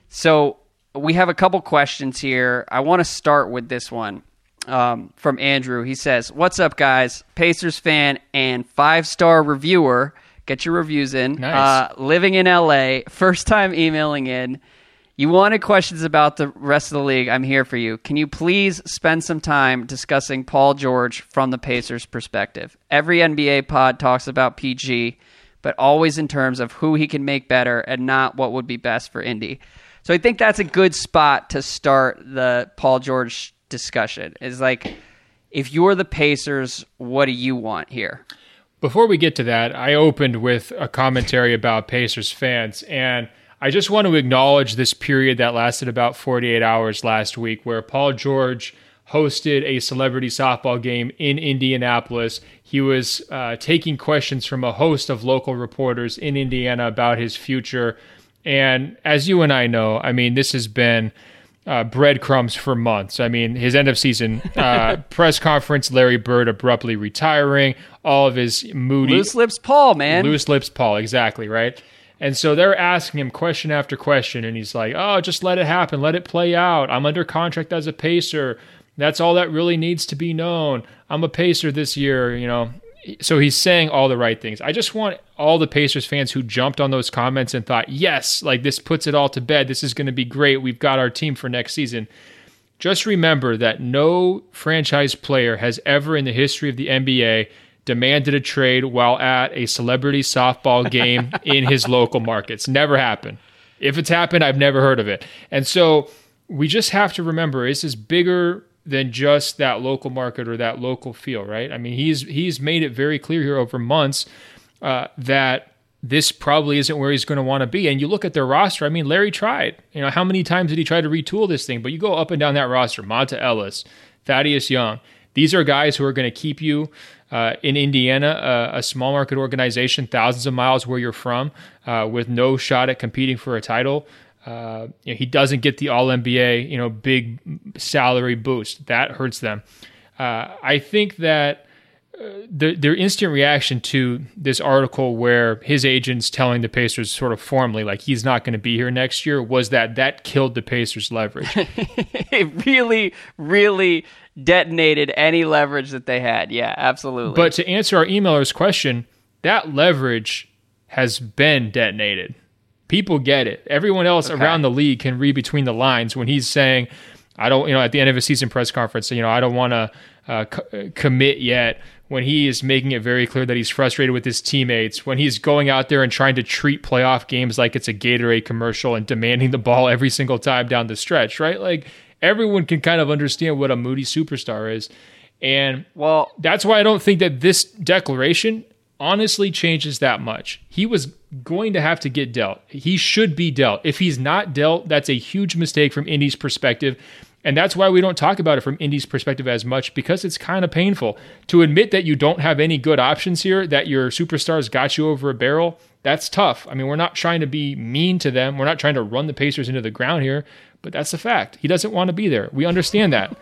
So we have a couple questions here. I want to start with this one um, from Andrew. He says, "What's up, guys? Pacers fan and five-star reviewer. Get your reviews in. Nice. Uh, living in L A. First time emailing in. You wanted questions about the rest of the league. I'm here for you. Can you please spend some time discussing Paul George from the Pacers' perspective? Every N B A pod talks about P G, but always in terms of who he can make better and not what would be best for Indy." So I think that's a good spot to start the Paul George discussion. Is like, if you're the Pacers, what do you want here? Before we get to that, I opened with a commentary about Pacers fans, and I just want to acknowledge this period that lasted about forty-eight hours last week where Paul George hosted a celebrity softball game in Indianapolis. He was uh, taking questions from a host of local reporters in Indiana about his future. And as you and I know, I mean, this has been uh, breadcrumbs for months. I mean, his end of season uh, press conference, Larry Bird abruptly retiring, all of his moody... Loose lips Paul, man. Loose lips Paul, exactly, right? And so they're asking him question after question, and he's like, oh, just let it happen. Let it play out. I'm under contract as a Pacer. That's all that really needs to be known. I'm a Pacer this year, you know. So he's saying all the right things. I just want all the Pacers fans who jumped on those comments and thought, yes, like this puts it all to bed. This is going to be great. We've got our team for next season. Just remember that no franchise player has ever in the history of the N B A demanded a trade while at a celebrity softball game in his local markets. Never happened. If it's happened, I've never heard of it. And so we just have to remember this is bigger than just that local market or that local feel, right? I mean, he's he's made it very clear here over months uh, that this probably isn't where he's going to want to be. And you look at their roster. I mean, Larry tried. You know, how many times did he try to retool this thing? But you go up and down that roster, Monta Ellis, Thaddeus Young. These are guys who are going to keep you uh, in Indiana, uh, a small market organization, thousands of miles where you're from, uh, with no shot at competing for a title. Uh, you know, he doesn't get the All N B A, you know, big salary boost. That hurts them. Uh, I think that uh, the, their instant reaction to this article where his agent's telling the Pacers sort of formally, like, he's not going to be here next year, was that that killed the Pacers' leverage. It really, really detonated any leverage that they had. Yeah, absolutely. But to answer our emailer's question, that leverage has been detonated. People get it. Everyone else okay. around the league can read between the lines when he's saying, I don't, you know, at the end of a season press conference, you know, I don't want to uh, co- commit yet, when he is making it very clear that he's frustrated with his teammates, when he's going out there and trying to treat playoff games like it's a Gatorade commercial and demanding the ball every single time down the stretch, right? Like, everyone can kind of understand what a moody superstar is. And well, that's why I don't think that this declaration honestly changes that much. He was going to have to get dealt. He should be dealt. If he's not dealt, that's a huge mistake from Indy's perspective. And that's why we don't talk about it from Indy's perspective as much, because it's kind of painful to admit that you don't have any good options here, that your superstars got you over a barrel. That's tough. I mean, we're not trying to be mean to them. We're not trying to run the Pacers into the ground here, but that's a fact. He doesn't want to be there. We understand that.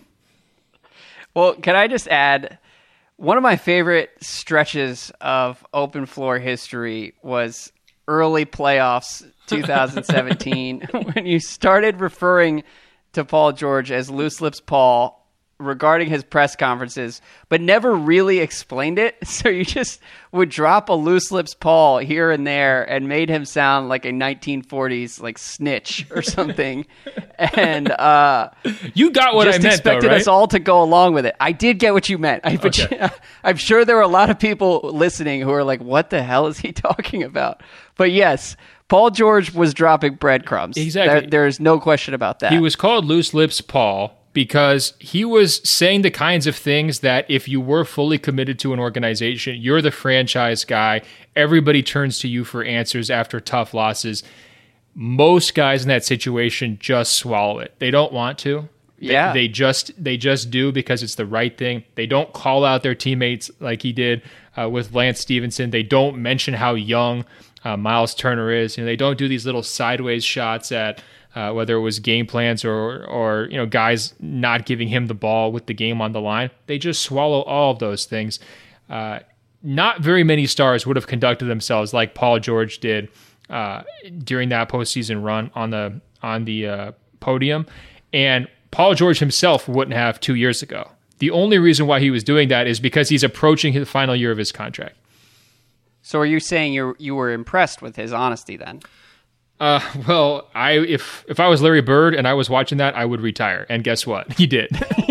Well, can I just add, one of my favorite stretches of open floor history was early playoffs twenty seventeen when you started referring to Paul George as Loose Lips Paul regarding his press conferences, but never really explained it. So you just would drop a Loose Lips Paul here and there and made him sound like a nineteen forties like snitch or something. and uh, you got what I meant, just expected though, right? us all to go along with it. I did get what you meant. I, okay. I'm sure there were a lot of people listening who are like, "What the hell is he talking about?" But yes, Paul George was dropping breadcrumbs. Exactly. There, there is no question about that. He was called Loose Lips Paul because he was saying the kinds of things that if you were fully committed to an organization, you're the franchise guy, everybody turns to you for answers after tough losses. Most guys in that situation just swallow it. They don't want to. Yeah. They, they just they just do because it's the right thing. They don't call out their teammates like he did uh, with Lance Stevenson. They don't mention how young uh, Miles Turner is. You know, they don't do these little sideways shots at Uh, whether it was game plans or, or you know, guys not giving him the ball with the game on the line. They just swallow all of those things. Uh, not very many stars would have conducted themselves like Paul George did uh, during that postseason run on the on the uh, podium, and Paul George himself wouldn't have two years ago. The only reason why he was doing that is because he's approaching the final year of his contract. So are you saying you you were impressed with his honesty then? Uh, well, I if if I was Larry Bird and I was watching that, I would retire. And guess what? He did.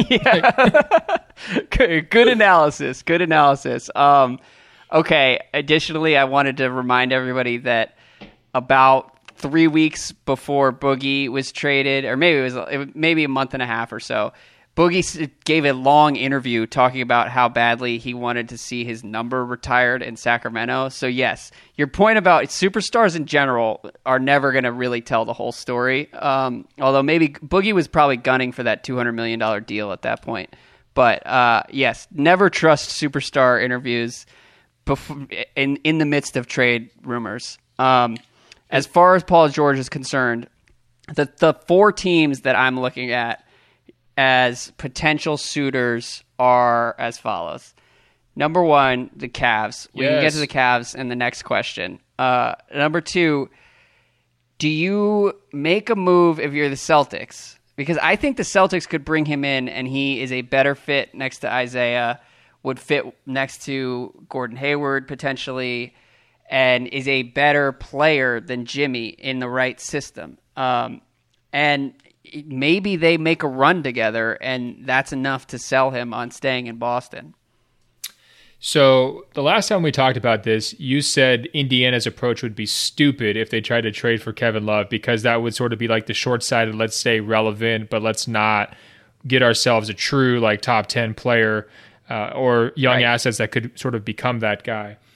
good, good analysis. Good analysis. Um, okay. Additionally, I wanted to remind everybody that about three weeks before Boogie was traded, or maybe it was, it was maybe a month and a half or so, Boogie gave a long interview talking about how badly he wanted to see his number retired in Sacramento. So yes, your point about superstars in general are never going to really tell the whole story. Um, although maybe Boogie was probably gunning for that two hundred million dollars deal at that point. But uh, yes, never trust superstar interviews before, in, in the midst of trade rumors. Um, as far as Paul George is concerned, the, the four teams that I'm looking at as potential suitors are as follows. Number one, the Cavs. We yes. can get to the Cavs in the next question. Uh, number two, do you make a move if you're the Celtics? Because I think the Celtics could bring him in, and he is a better fit next to Isaiah, would fit next to Gordon Hayward potentially, and is a better player than Jimmy in the right system. Um, and maybe they make a run together, and that's enough to sell him on staying in Boston. So the last time we talked about this, you said Indiana's approach would be stupid if they tried to trade for Kevin Love, because that would sort of be like the short-sighted, let's say relevant, but let's not get ourselves a true like top ten player uh, or young right. assets that could sort of become that guy.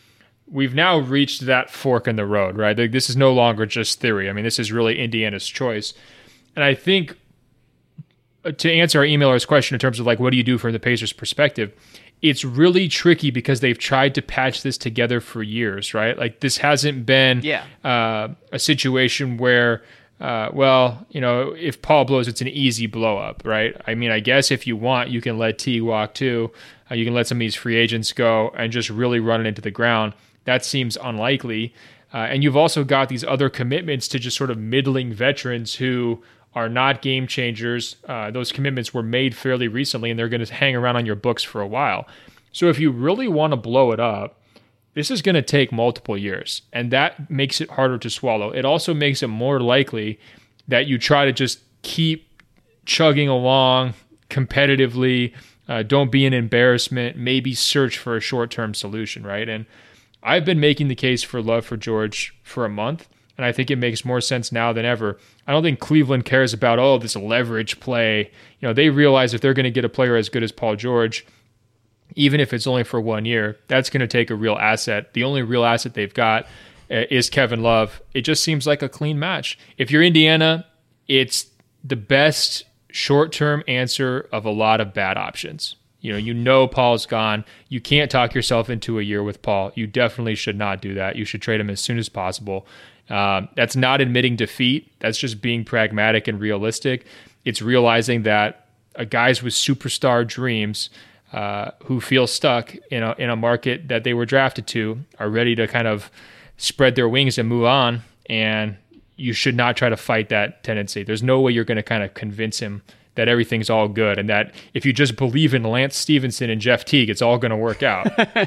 we've now reached that fork in the road, right? Like, this is no longer just theory. I mean, this is really Indiana's choice. And I think to answer our emailer's question in terms of like, what do you do from the Pacers' perspective? It's really tricky because they've tried to patch this together for years, right? Like, this hasn't been yeah. uh, a situation where, uh, well, you know, if Paul blows, it's an easy blow up, right? I mean, I guess if you want, you can let T walk too. Uh, you can let some of these free agents go and just really run it into the ground. That seems unlikely. Uh, and you've also got these other commitments to just sort of middling veterans who are not game changers. Uh, those commitments were made fairly recently, and they're going to hang around on your books for a while. So if you really want to blow it up, this is going to take multiple years, and that makes it harder to swallow. It also makes it more likely that you try to just keep chugging along competitively, uh, don't be an embarrassment, maybe search for a short-term solution, right? And I've been making the case for love for George for a month, and I think it makes more sense now than ever. I don't think Cleveland cares about, oh, this leverage play. You know, they realize if they're going to get a player as good as Paul George, even if it's only for one year, that's going to take a real asset. The only real asset they've got uh, is Kevin Love. It just seems like a clean match. If you're Indiana, it's the best short-term answer of a lot of bad options. You know, you know Paul's gone. You can't talk yourself into a year with Paul. You definitely should not do that. You should trade him as soon as possible. Um, that's not admitting defeat. That's just being pragmatic and realistic. It's realizing that uh, guys with superstar dreams uh, who feel stuck in a, in a market that they were drafted to are ready to kind of spread their wings and move on. And you should not try to fight that tendency. There's no way you're going to kind of convince him that everything's all good and that if you just believe in Lance Stevenson and Jeff Teague, it's all going to work out.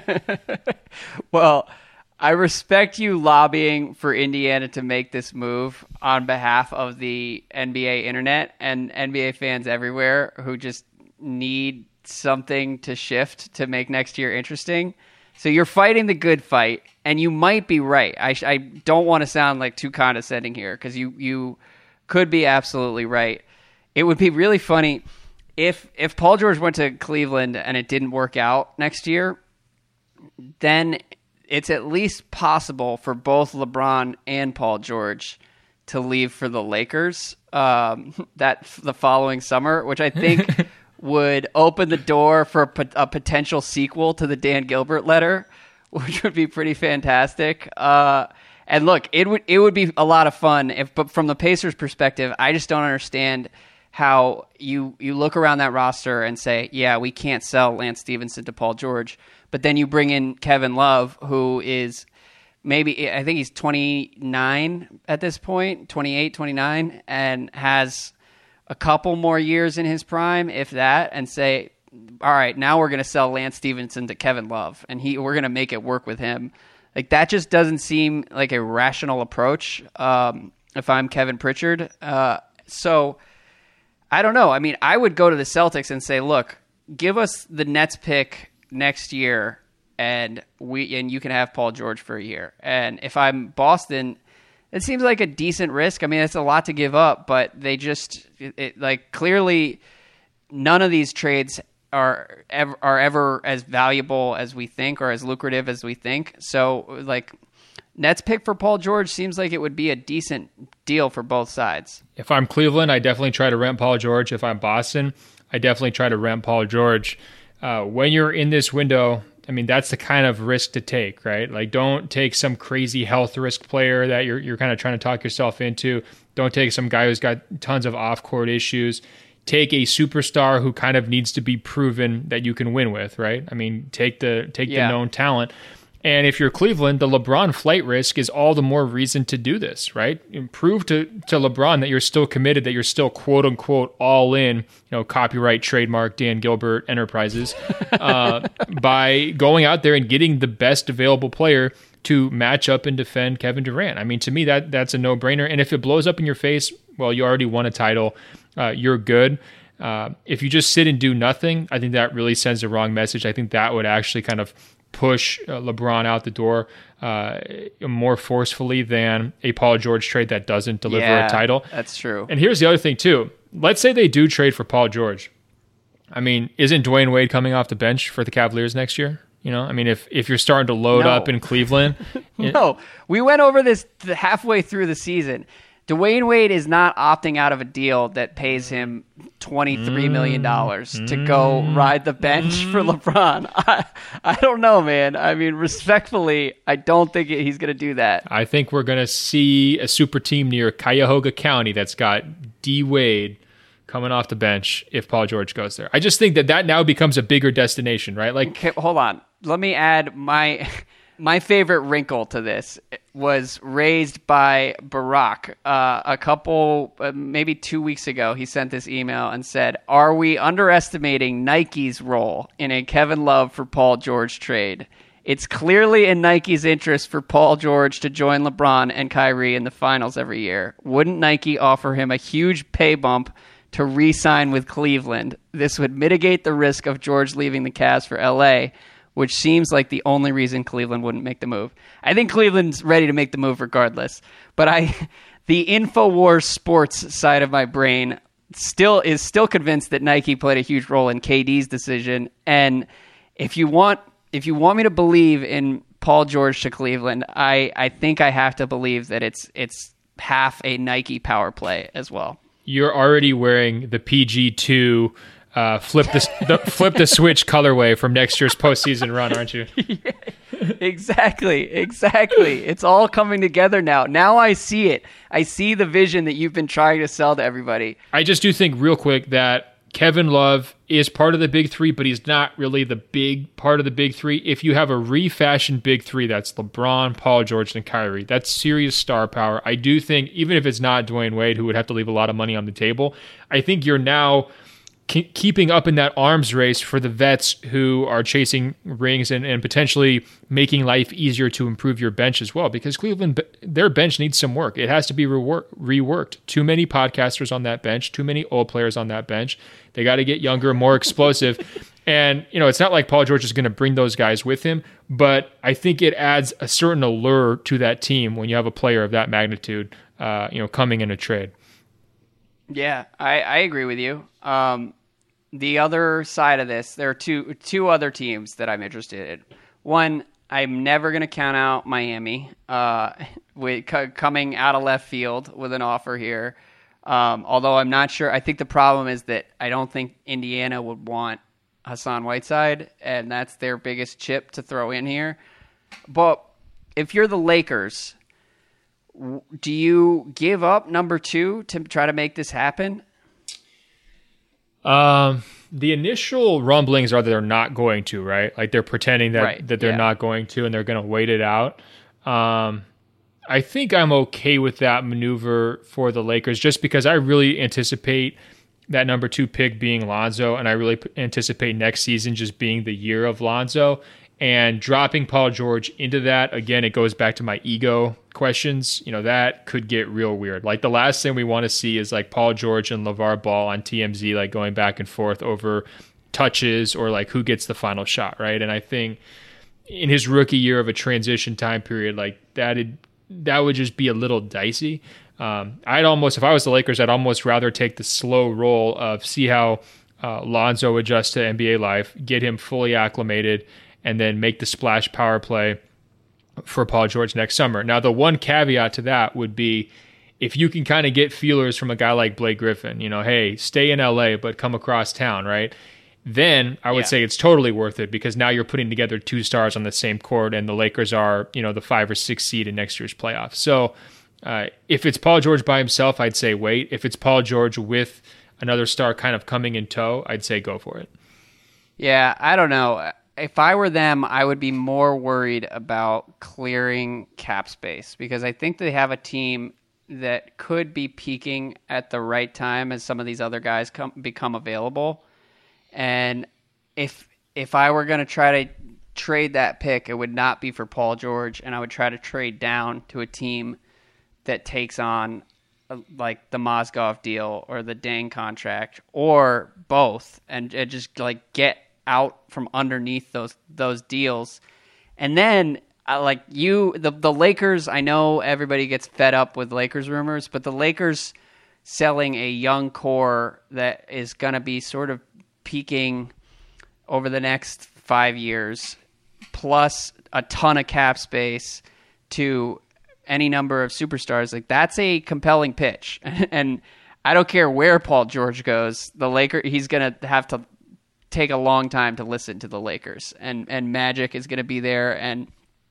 Well, I respect you lobbying for Indiana to make this move on behalf of the N B A internet and N B A fans everywhere who just need something to shift to make next year interesting. So you're fighting the good fight, and you might be right. I, I don't want to sound like too condescending here because you, you could be absolutely right. It would be really funny if if Paul George went to Cleveland and it didn't work out next year, then it's at least possible for both LeBron and Paul George to leave for the Lakers um, that the following summer, which I think would open the door for a, a potential sequel to the Dan Gilbert letter, which would be pretty fantastic. Uh, and look, it would it would be a lot of fun if, but from the Pacers' perspective, I just don't understand how you you look around that roster and say, yeah, we can't sell Lance Stevenson to Paul George, but then you bring in Kevin Love, who is maybe, I think he's twenty-nine at this point, twenty-eight, twenty-nine, and has a couple more years in his prime, if that, and say, all right, now we're going to sell Lance Stevenson to Kevin Love, and he we're going to make it work with him. Like, that just doesn't seem like a rational approach um, if I'm Kevin Pritchard. Uh, so... I don't know. I mean, I would go to the Celtics and say, look, give us the Nets pick next year and we and you can have Paul George for a year. And if I'm Boston, it seems like a decent risk. I mean, it's a lot to give up, but they just it, it, like clearly none of these trades are ever, are ever as valuable as we think or as lucrative as we think. So like Nets pick for Paul George seems like it would be a decent deal for both sides. If I'm Cleveland, I definitely try to rent Paul George. If I'm Boston, I definitely try to rent Paul George. Uh, when you're in this window, I mean, that's the kind of risk to take, right? Like, don't take some crazy health risk player that you're you're kind of trying to talk yourself into. Don't take some guy who's got tons of off-court issues. Take a superstar who kind of needs to be proven that you can win with, right? I mean, take the take yeah. the known talent. And if you're Cleveland, the LeBron flight risk is all the more reason to do this, right? Prove to, to LeBron that you're still committed, that you're still quote unquote all in, you know, copyright, trademark, Dan Gilbert Enterprises, uh, by going out there and getting the best available player to match up and defend Kevin Durant. I mean, to me, that that's a no-brainer. And if it blows up in your face, well, you already won a title. Uh, you're good. Uh, if you just sit and do nothing, I think that really sends the wrong message. I think that would actually kind of push uh, LeBron out the door uh, more forcefully than a Paul George trade that doesn't deliver yeah, a title. That's true. And here's the other thing, too. Let's say they do trade for Paul George. I mean, isn't Dwayne Wade coming off the bench for the Cavaliers next year? You know, I mean, if if you're starting to load No. up in Cleveland, it- No, we went over this th- halfway through the season. Dwayne Wade is not opting out of a deal that pays him twenty-three million dollars Mm. to go ride the bench for LeBron. I, I don't know, man. I mean, respectfully, I don't think he's going to do that. I think we're going to see a super team near Cuyahoga County that's got D Wade coming off the bench if Paul George goes there. I just think that that now becomes a bigger destination, right? Like, Okay, hold on. Let me add my my favorite wrinkle to this was raised by Barack uh, a couple, uh, maybe two weeks ago. He sent this email and said, "Are we underestimating Nike's role in a Kevin Love for Paul George trade? It's clearly in Nike's interest for Paul George to join LeBron and Kyrie in the finals every year. Wouldn't Nike offer him a huge pay bump to re-sign with Cleveland? This would mitigate the risk of George leaving the Cavs for L A, which seems like the only reason Cleveland wouldn't make the move." I think Cleveland's ready to make the move regardless. But I, the InfoWars sports side of my brain still is still convinced that Nike played a huge role in K D's decision. And if you want, if you want me to believe in Paul George to Cleveland, I, I think I have to believe that it's it's half a Nike power play as well. you're already wearing the P G two uh, flip the, the flip the switch colorway from next year's postseason run, aren't you? Yeah, exactly, exactly. It's all coming together now. Now I see it. I see the vision that you've been trying to sell to everybody. I just do think real quick that Kevin Love is part of the big three, but he's not really the big part of the big three. If you have a refashioned big three, that's LeBron, Paul George, and Kyrie. That's serious star power. I do think, even if it's not Dwayne Wade, who would have to leave a lot of money on the table, I think you're now ke- keeping up in that arms race for the vets who are chasing rings and, and potentially making life easier to improve your bench as well, because Cleveland, their bench needs some work. It has to be rework, reworked. Too many podcasters on that bench, too many old players on that bench. They got to get younger, more explosive. And, you know, it's not like Paul George is going to bring those guys with him, but I think it adds a certain allure to that team when you have a player of that magnitude, uh, you know, coming in a trade. Yeah, I, I agree with you. Um, the other side of this, there are two two other teams that I'm interested in. One, I'm never going to count out Miami uh, with c- coming out of left field with an offer here. Um, although I'm not sure. I think the problem is that I don't think Indiana would want Hassan Whiteside, and that's their biggest chip to throw in here. But if you're the Lakers, w- do you give up number two to try to make this happen? Um, the initial rumblings are that they're not going to, right? Like they're pretending that, Right, that they're yeah. not going to, and they're going to wait it out. Um, I think I'm okay with that maneuver for the Lakers, just because I really anticipate that number two pick being Lonzo, and I really p- anticipate next season just being the year of Lonzo. And dropping Paul George into that, again, it goes back to my ego questions. You know, that could get real weird. Like the last thing we want to see is like Paul George and LeVar Ball on T M Z, like going back and forth over touches or like who gets the final shot, right? And I think in his rookie year of a transition time period, like that'd, that would just be a little dicey. Um, I'd almost, if I was the Lakers, I'd almost rather take the slow roll of see how uh, Lonzo adjusts to N B A life, get him fully acclimated, and then make the splash power play for Paul George next summer. Now, the one caveat to that would be if you can kind of get feelers from a guy like Blake Griffin, you know, hey, stay in L A, but come across town, right? Then I would Yeah. say it's totally worth it, because now you're putting together two stars on the same court, and the Lakers are, you know, the five or six seed in next year's playoffs. So uh, if it's Paul George by himself, I'd say wait. If it's Paul George with another star kind of coming in tow, I'd say go for it. Yeah, I don't know. If I were them, I would be more worried about clearing cap space, because I think they have a team that could be peaking at the right time as some of these other guys come become available. And if if I were going to try to trade that pick, it would not be for Paul George, and I would try to trade down to a team that takes on uh, like the Mozgov deal or the Dang contract or both, and, and just like get out from underneath those those deals. And then uh, like you the the Lakers, I know everybody gets fed up with Lakers rumors, but the Lakers selling a young core that is going to be sort of peaking over the next five years plus a ton of cap space to any number of superstars. Like, that's a compelling pitch. And I don't care where Paul George goes, the Laker, he's going to have to take a long time to listen to the Lakers. And, and Magic is going to be there. And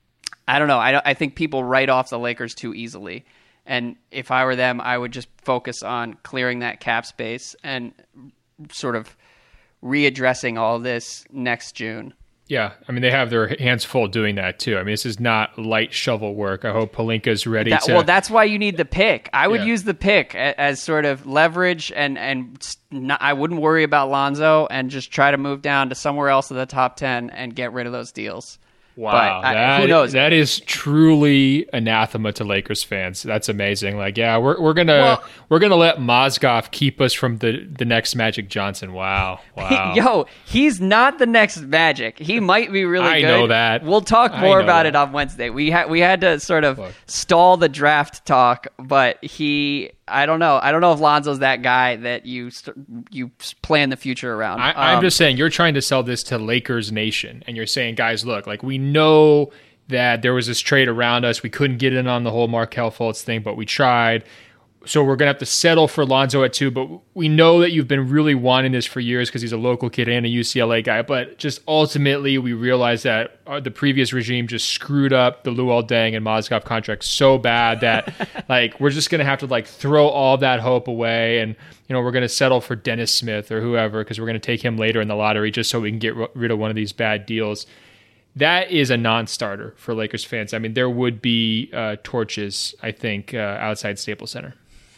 I don't know. I, I think people write off the Lakers too easily. And if I were them, I would just focus on clearing that cap space and sort of readdressing all this next June. Yeah, I mean, they have their hands full doing that too. I mean, this is not light shovel work. I hope Pelinka's ready that, to... Well, that's why you need the pick. I would Yeah. use the pick as, as sort of leverage, and, and not, I wouldn't worry about Lonzo and just try to move down to somewhere else in the top ten and get rid of those deals. Wow, But I- that, who knows? that is truly anathema to Lakers fans. That's amazing. Like, yeah, we're we're gonna Well- we're gonna let Mozgov keep us from the the next Magic Johnson. Wow, wow. Yo, he's not the next Magic. He might be really I good. know that. We'll talk I more know about that. it on Wednesday. We had we had to sort of Look. stall the draft talk, but he I don't know. I don't know if Lonzo's that guy that you st- you plan the future around. I, I'm Um, just saying, you're trying to sell this to Lakers Nation, and you're saying, guys, look, like, we know that there was this trade around us. We couldn't get in on the whole Markelle Fultz thing, but we tried. So we're going to have to settle for Lonzo at two. But we know that you've been really wanting this for years because he's a local kid and a U C L A guy. But just ultimately, we realized that uh, the previous regime just screwed up the Luol Deng and Mozgov contract so bad that like we're just going to have to like throw all that hope away. And, you know, we're going to settle for Dennis Smith or whoever because we're going to take him later in the lottery just so we can get r- rid of one of these bad deals. That is a non-starter for Lakers fans. I mean, there would be uh, torches, I think, uh, outside Staples Center.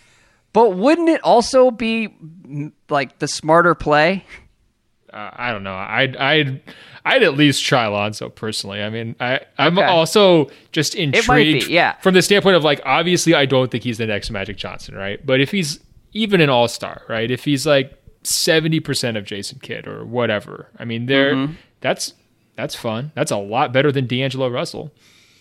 But wouldn't it also be mm, like the smarter play? Uh, I don't know. I'd, I'd, I'd at least try Lonzo personally. I mean, I, I'm Okay. also just intrigued might be, yeah. from the standpoint of like, obviously, I don't think he's the next Magic Johnson, right? But if he's even an all-star, right? If he's like seventy percent of Jason Kidd or whatever, I mean, there, Mm-hmm. that's that's fun. That's a lot better than D'Angelo Russell.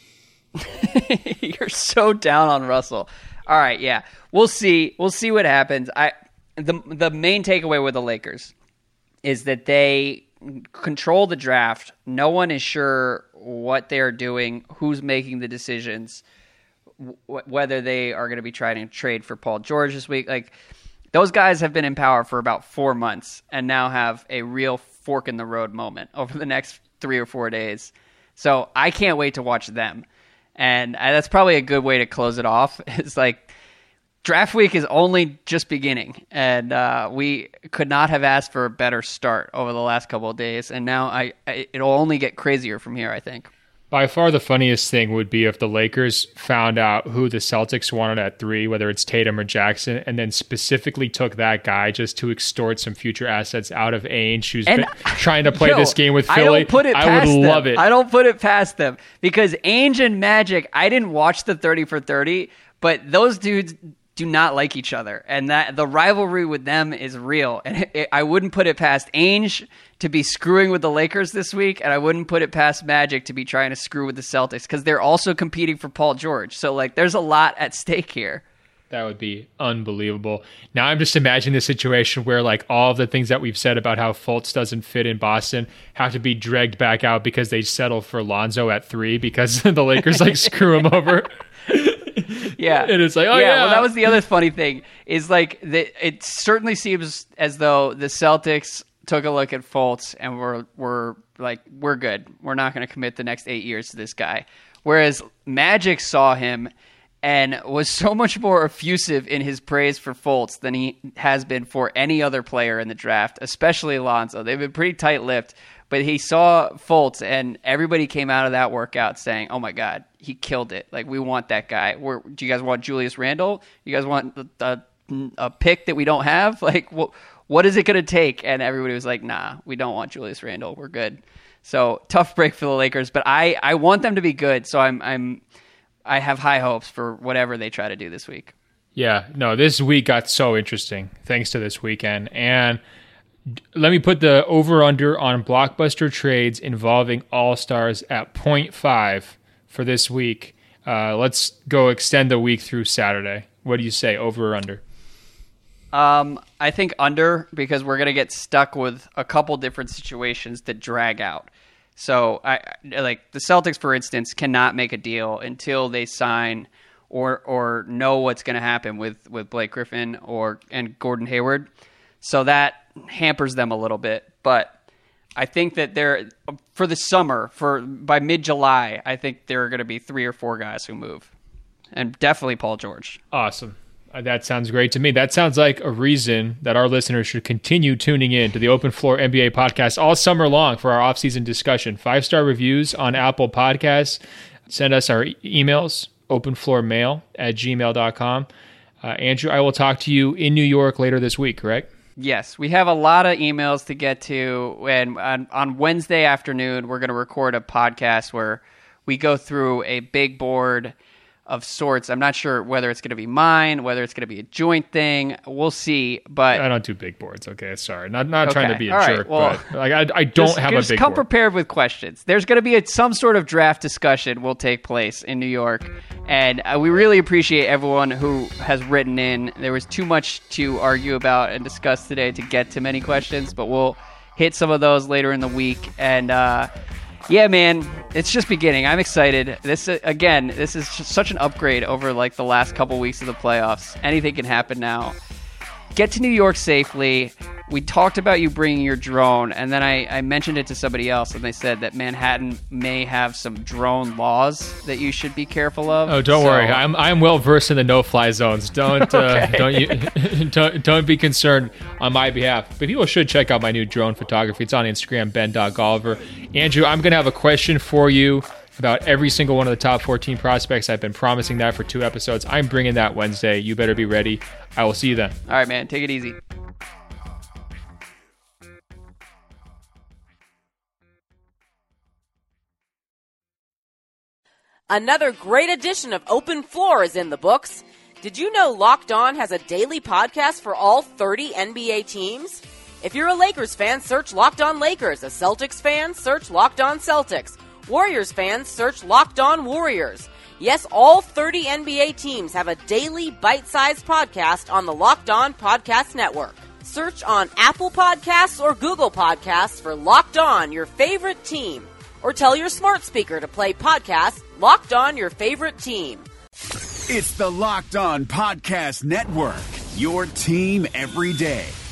You're so down on Russell. All right, yeah. We'll see. We'll see what happens. I the the main takeaway with the Lakers is that they control the draft. No one is sure what they're doing, who's making the decisions, wh- whether they are going to be trying to trade for Paul George this week. Like, those guys have been in power for about four months and now have a real fork in the road moment over the next three or four days. So I can't wait to watch them. And uh, that's probably a good way to close it off. It's like draft week is only just beginning, and uh, we could not have asked for a better start over the last couple of days. And now I, I it'll only get crazier from here, I think. By far the funniest thing would be if the Lakers found out who the Celtics wanted at three, whether it's Tatum or Jackson, and then specifically took that guy just to extort some future assets out of Ainge, who's And- been trying to play Yo, this game with I Philly. don't put it I past would them. love it. I don't put it past them because Ainge and Magic, I didn't watch the thirty for thirty, but those dudes do not like each other, and that the rivalry with them is real. And it, it, I wouldn't put it past Ainge to be screwing with the Lakers this week, and I wouldn't put it past Magic to be trying to screw with the Celtics because they're also competing for Paul George. So like, there's a lot at stake here. That would be unbelievable. Now I'm just imagining the situation where like all of the things that we've said about how Fultz doesn't fit in Boston have to be dragged back out because they settle for Lonzo at three because the Lakers like screw him over. Yeah. And it's like, oh, yeah. Well, that was the other funny thing is like the, it certainly seems as though the Celtics took a look at Fultz and were were like, we're good. We're not going to commit the next eight years to this guy. Whereas Magic saw him and was so much more effusive in his praise for Fultz than he has been for any other player in the draft, especially Lonzo. They've been pretty tight-lipped, but he saw Fultz, and everybody came out of that workout saying, oh, my God, he killed it. Like, we want that guy. We're, do you guys want Julius Randle? You guys want a, a, a pick that we don't have? Like, what, what is it going to take? And everybody was like, nah, we don't want Julius Randle. We're good. So, tough break for the Lakers, but I, I want them to be good, so I'm I'm I have high hopes for whatever they try to do this week. Yeah, no, this week got so interesting thanks to this weekend. And let me put the over-under on blockbuster trades involving all-stars at point five for this week. Uh, let's go extend the week through Saturday. What do you say, over or under? Um, I think under because we're going to get stuck with a couple different situations that drag out. So, I like the Celtics, for instance, cannot make a deal until they sign or or know what's going to happen with, with Blake Griffin or and Gordon Hayward. So that hampers them a little bit. But I think that they're for the summer, for by mid-July, I think there are going to be three or four guys who move, and definitely Paul George. Awesome. Uh, that sounds great to me. That sounds like a reason that our listeners should continue tuning in to the Open Floor N B A podcast all summer long for our off-season discussion. Five-star reviews on Apple Podcasts. Send us our e- emails, openfloormail at gmail dot com. Uh, Andrew, I will talk to you in New York later this week, correct? Yes, we have a lot of emails to get to, and on, on Wednesday afternoon, we're going to record a podcast where we go through a big board of sorts. I'm not sure whether it's going to be mine, whether it's going to be a joint thing. We'll see, but I don't do big boards. Okay, sorry, not not okay. trying to be a All jerk, right. Well, but like I, I don't just, have just a big come board. prepared with questions. There's going to be a, some sort of draft discussion will take place in New York, and uh, we really appreciate everyone who has written in. There was too much to argue about and discuss today to get to many questions, but we'll hit some of those later in the week. And uh, yeah, man, it's just beginning. I'm excited. This uh, again, this is just such an upgrade over like the last couple weeks of the playoffs. Anything can happen now. Get to New York safely. We talked about you bringing your drone, and then I, I mentioned it to somebody else, and they said that Manhattan may have some drone laws that you should be careful of. Oh, don't so, worry. I'm I'm well versed in the no-fly zones. Don't uh, okay. don't you don't don't be concerned on my behalf. But people should check out my new drone photography. It's on Instagram, ben dot golliver. Andrew, I'm gonna have a question for you about every single one of the top fourteen prospects. I've been promising that for two episodes. I'm bringing that Wednesday. You better be ready. I will see you then. All right, man. Take it easy. Another great edition of Open Floor is in the books. Did you know Locked On has a daily podcast for all thirty N B A teams? If you're a Lakers fan, search Locked On Lakers. A Celtics fan, search Locked On Celtics. Warriors fans, search Locked On Warriors. Yes, all thirty N B A teams have a daily bite-sized podcast on the Locked On Podcast Network. Search on Apple Podcasts or Google Podcasts for Locked On, your favorite team. Or tell your smart speaker to play podcast Locked On Your Favorite Team. It's the Locked On Podcast Network, your team every day.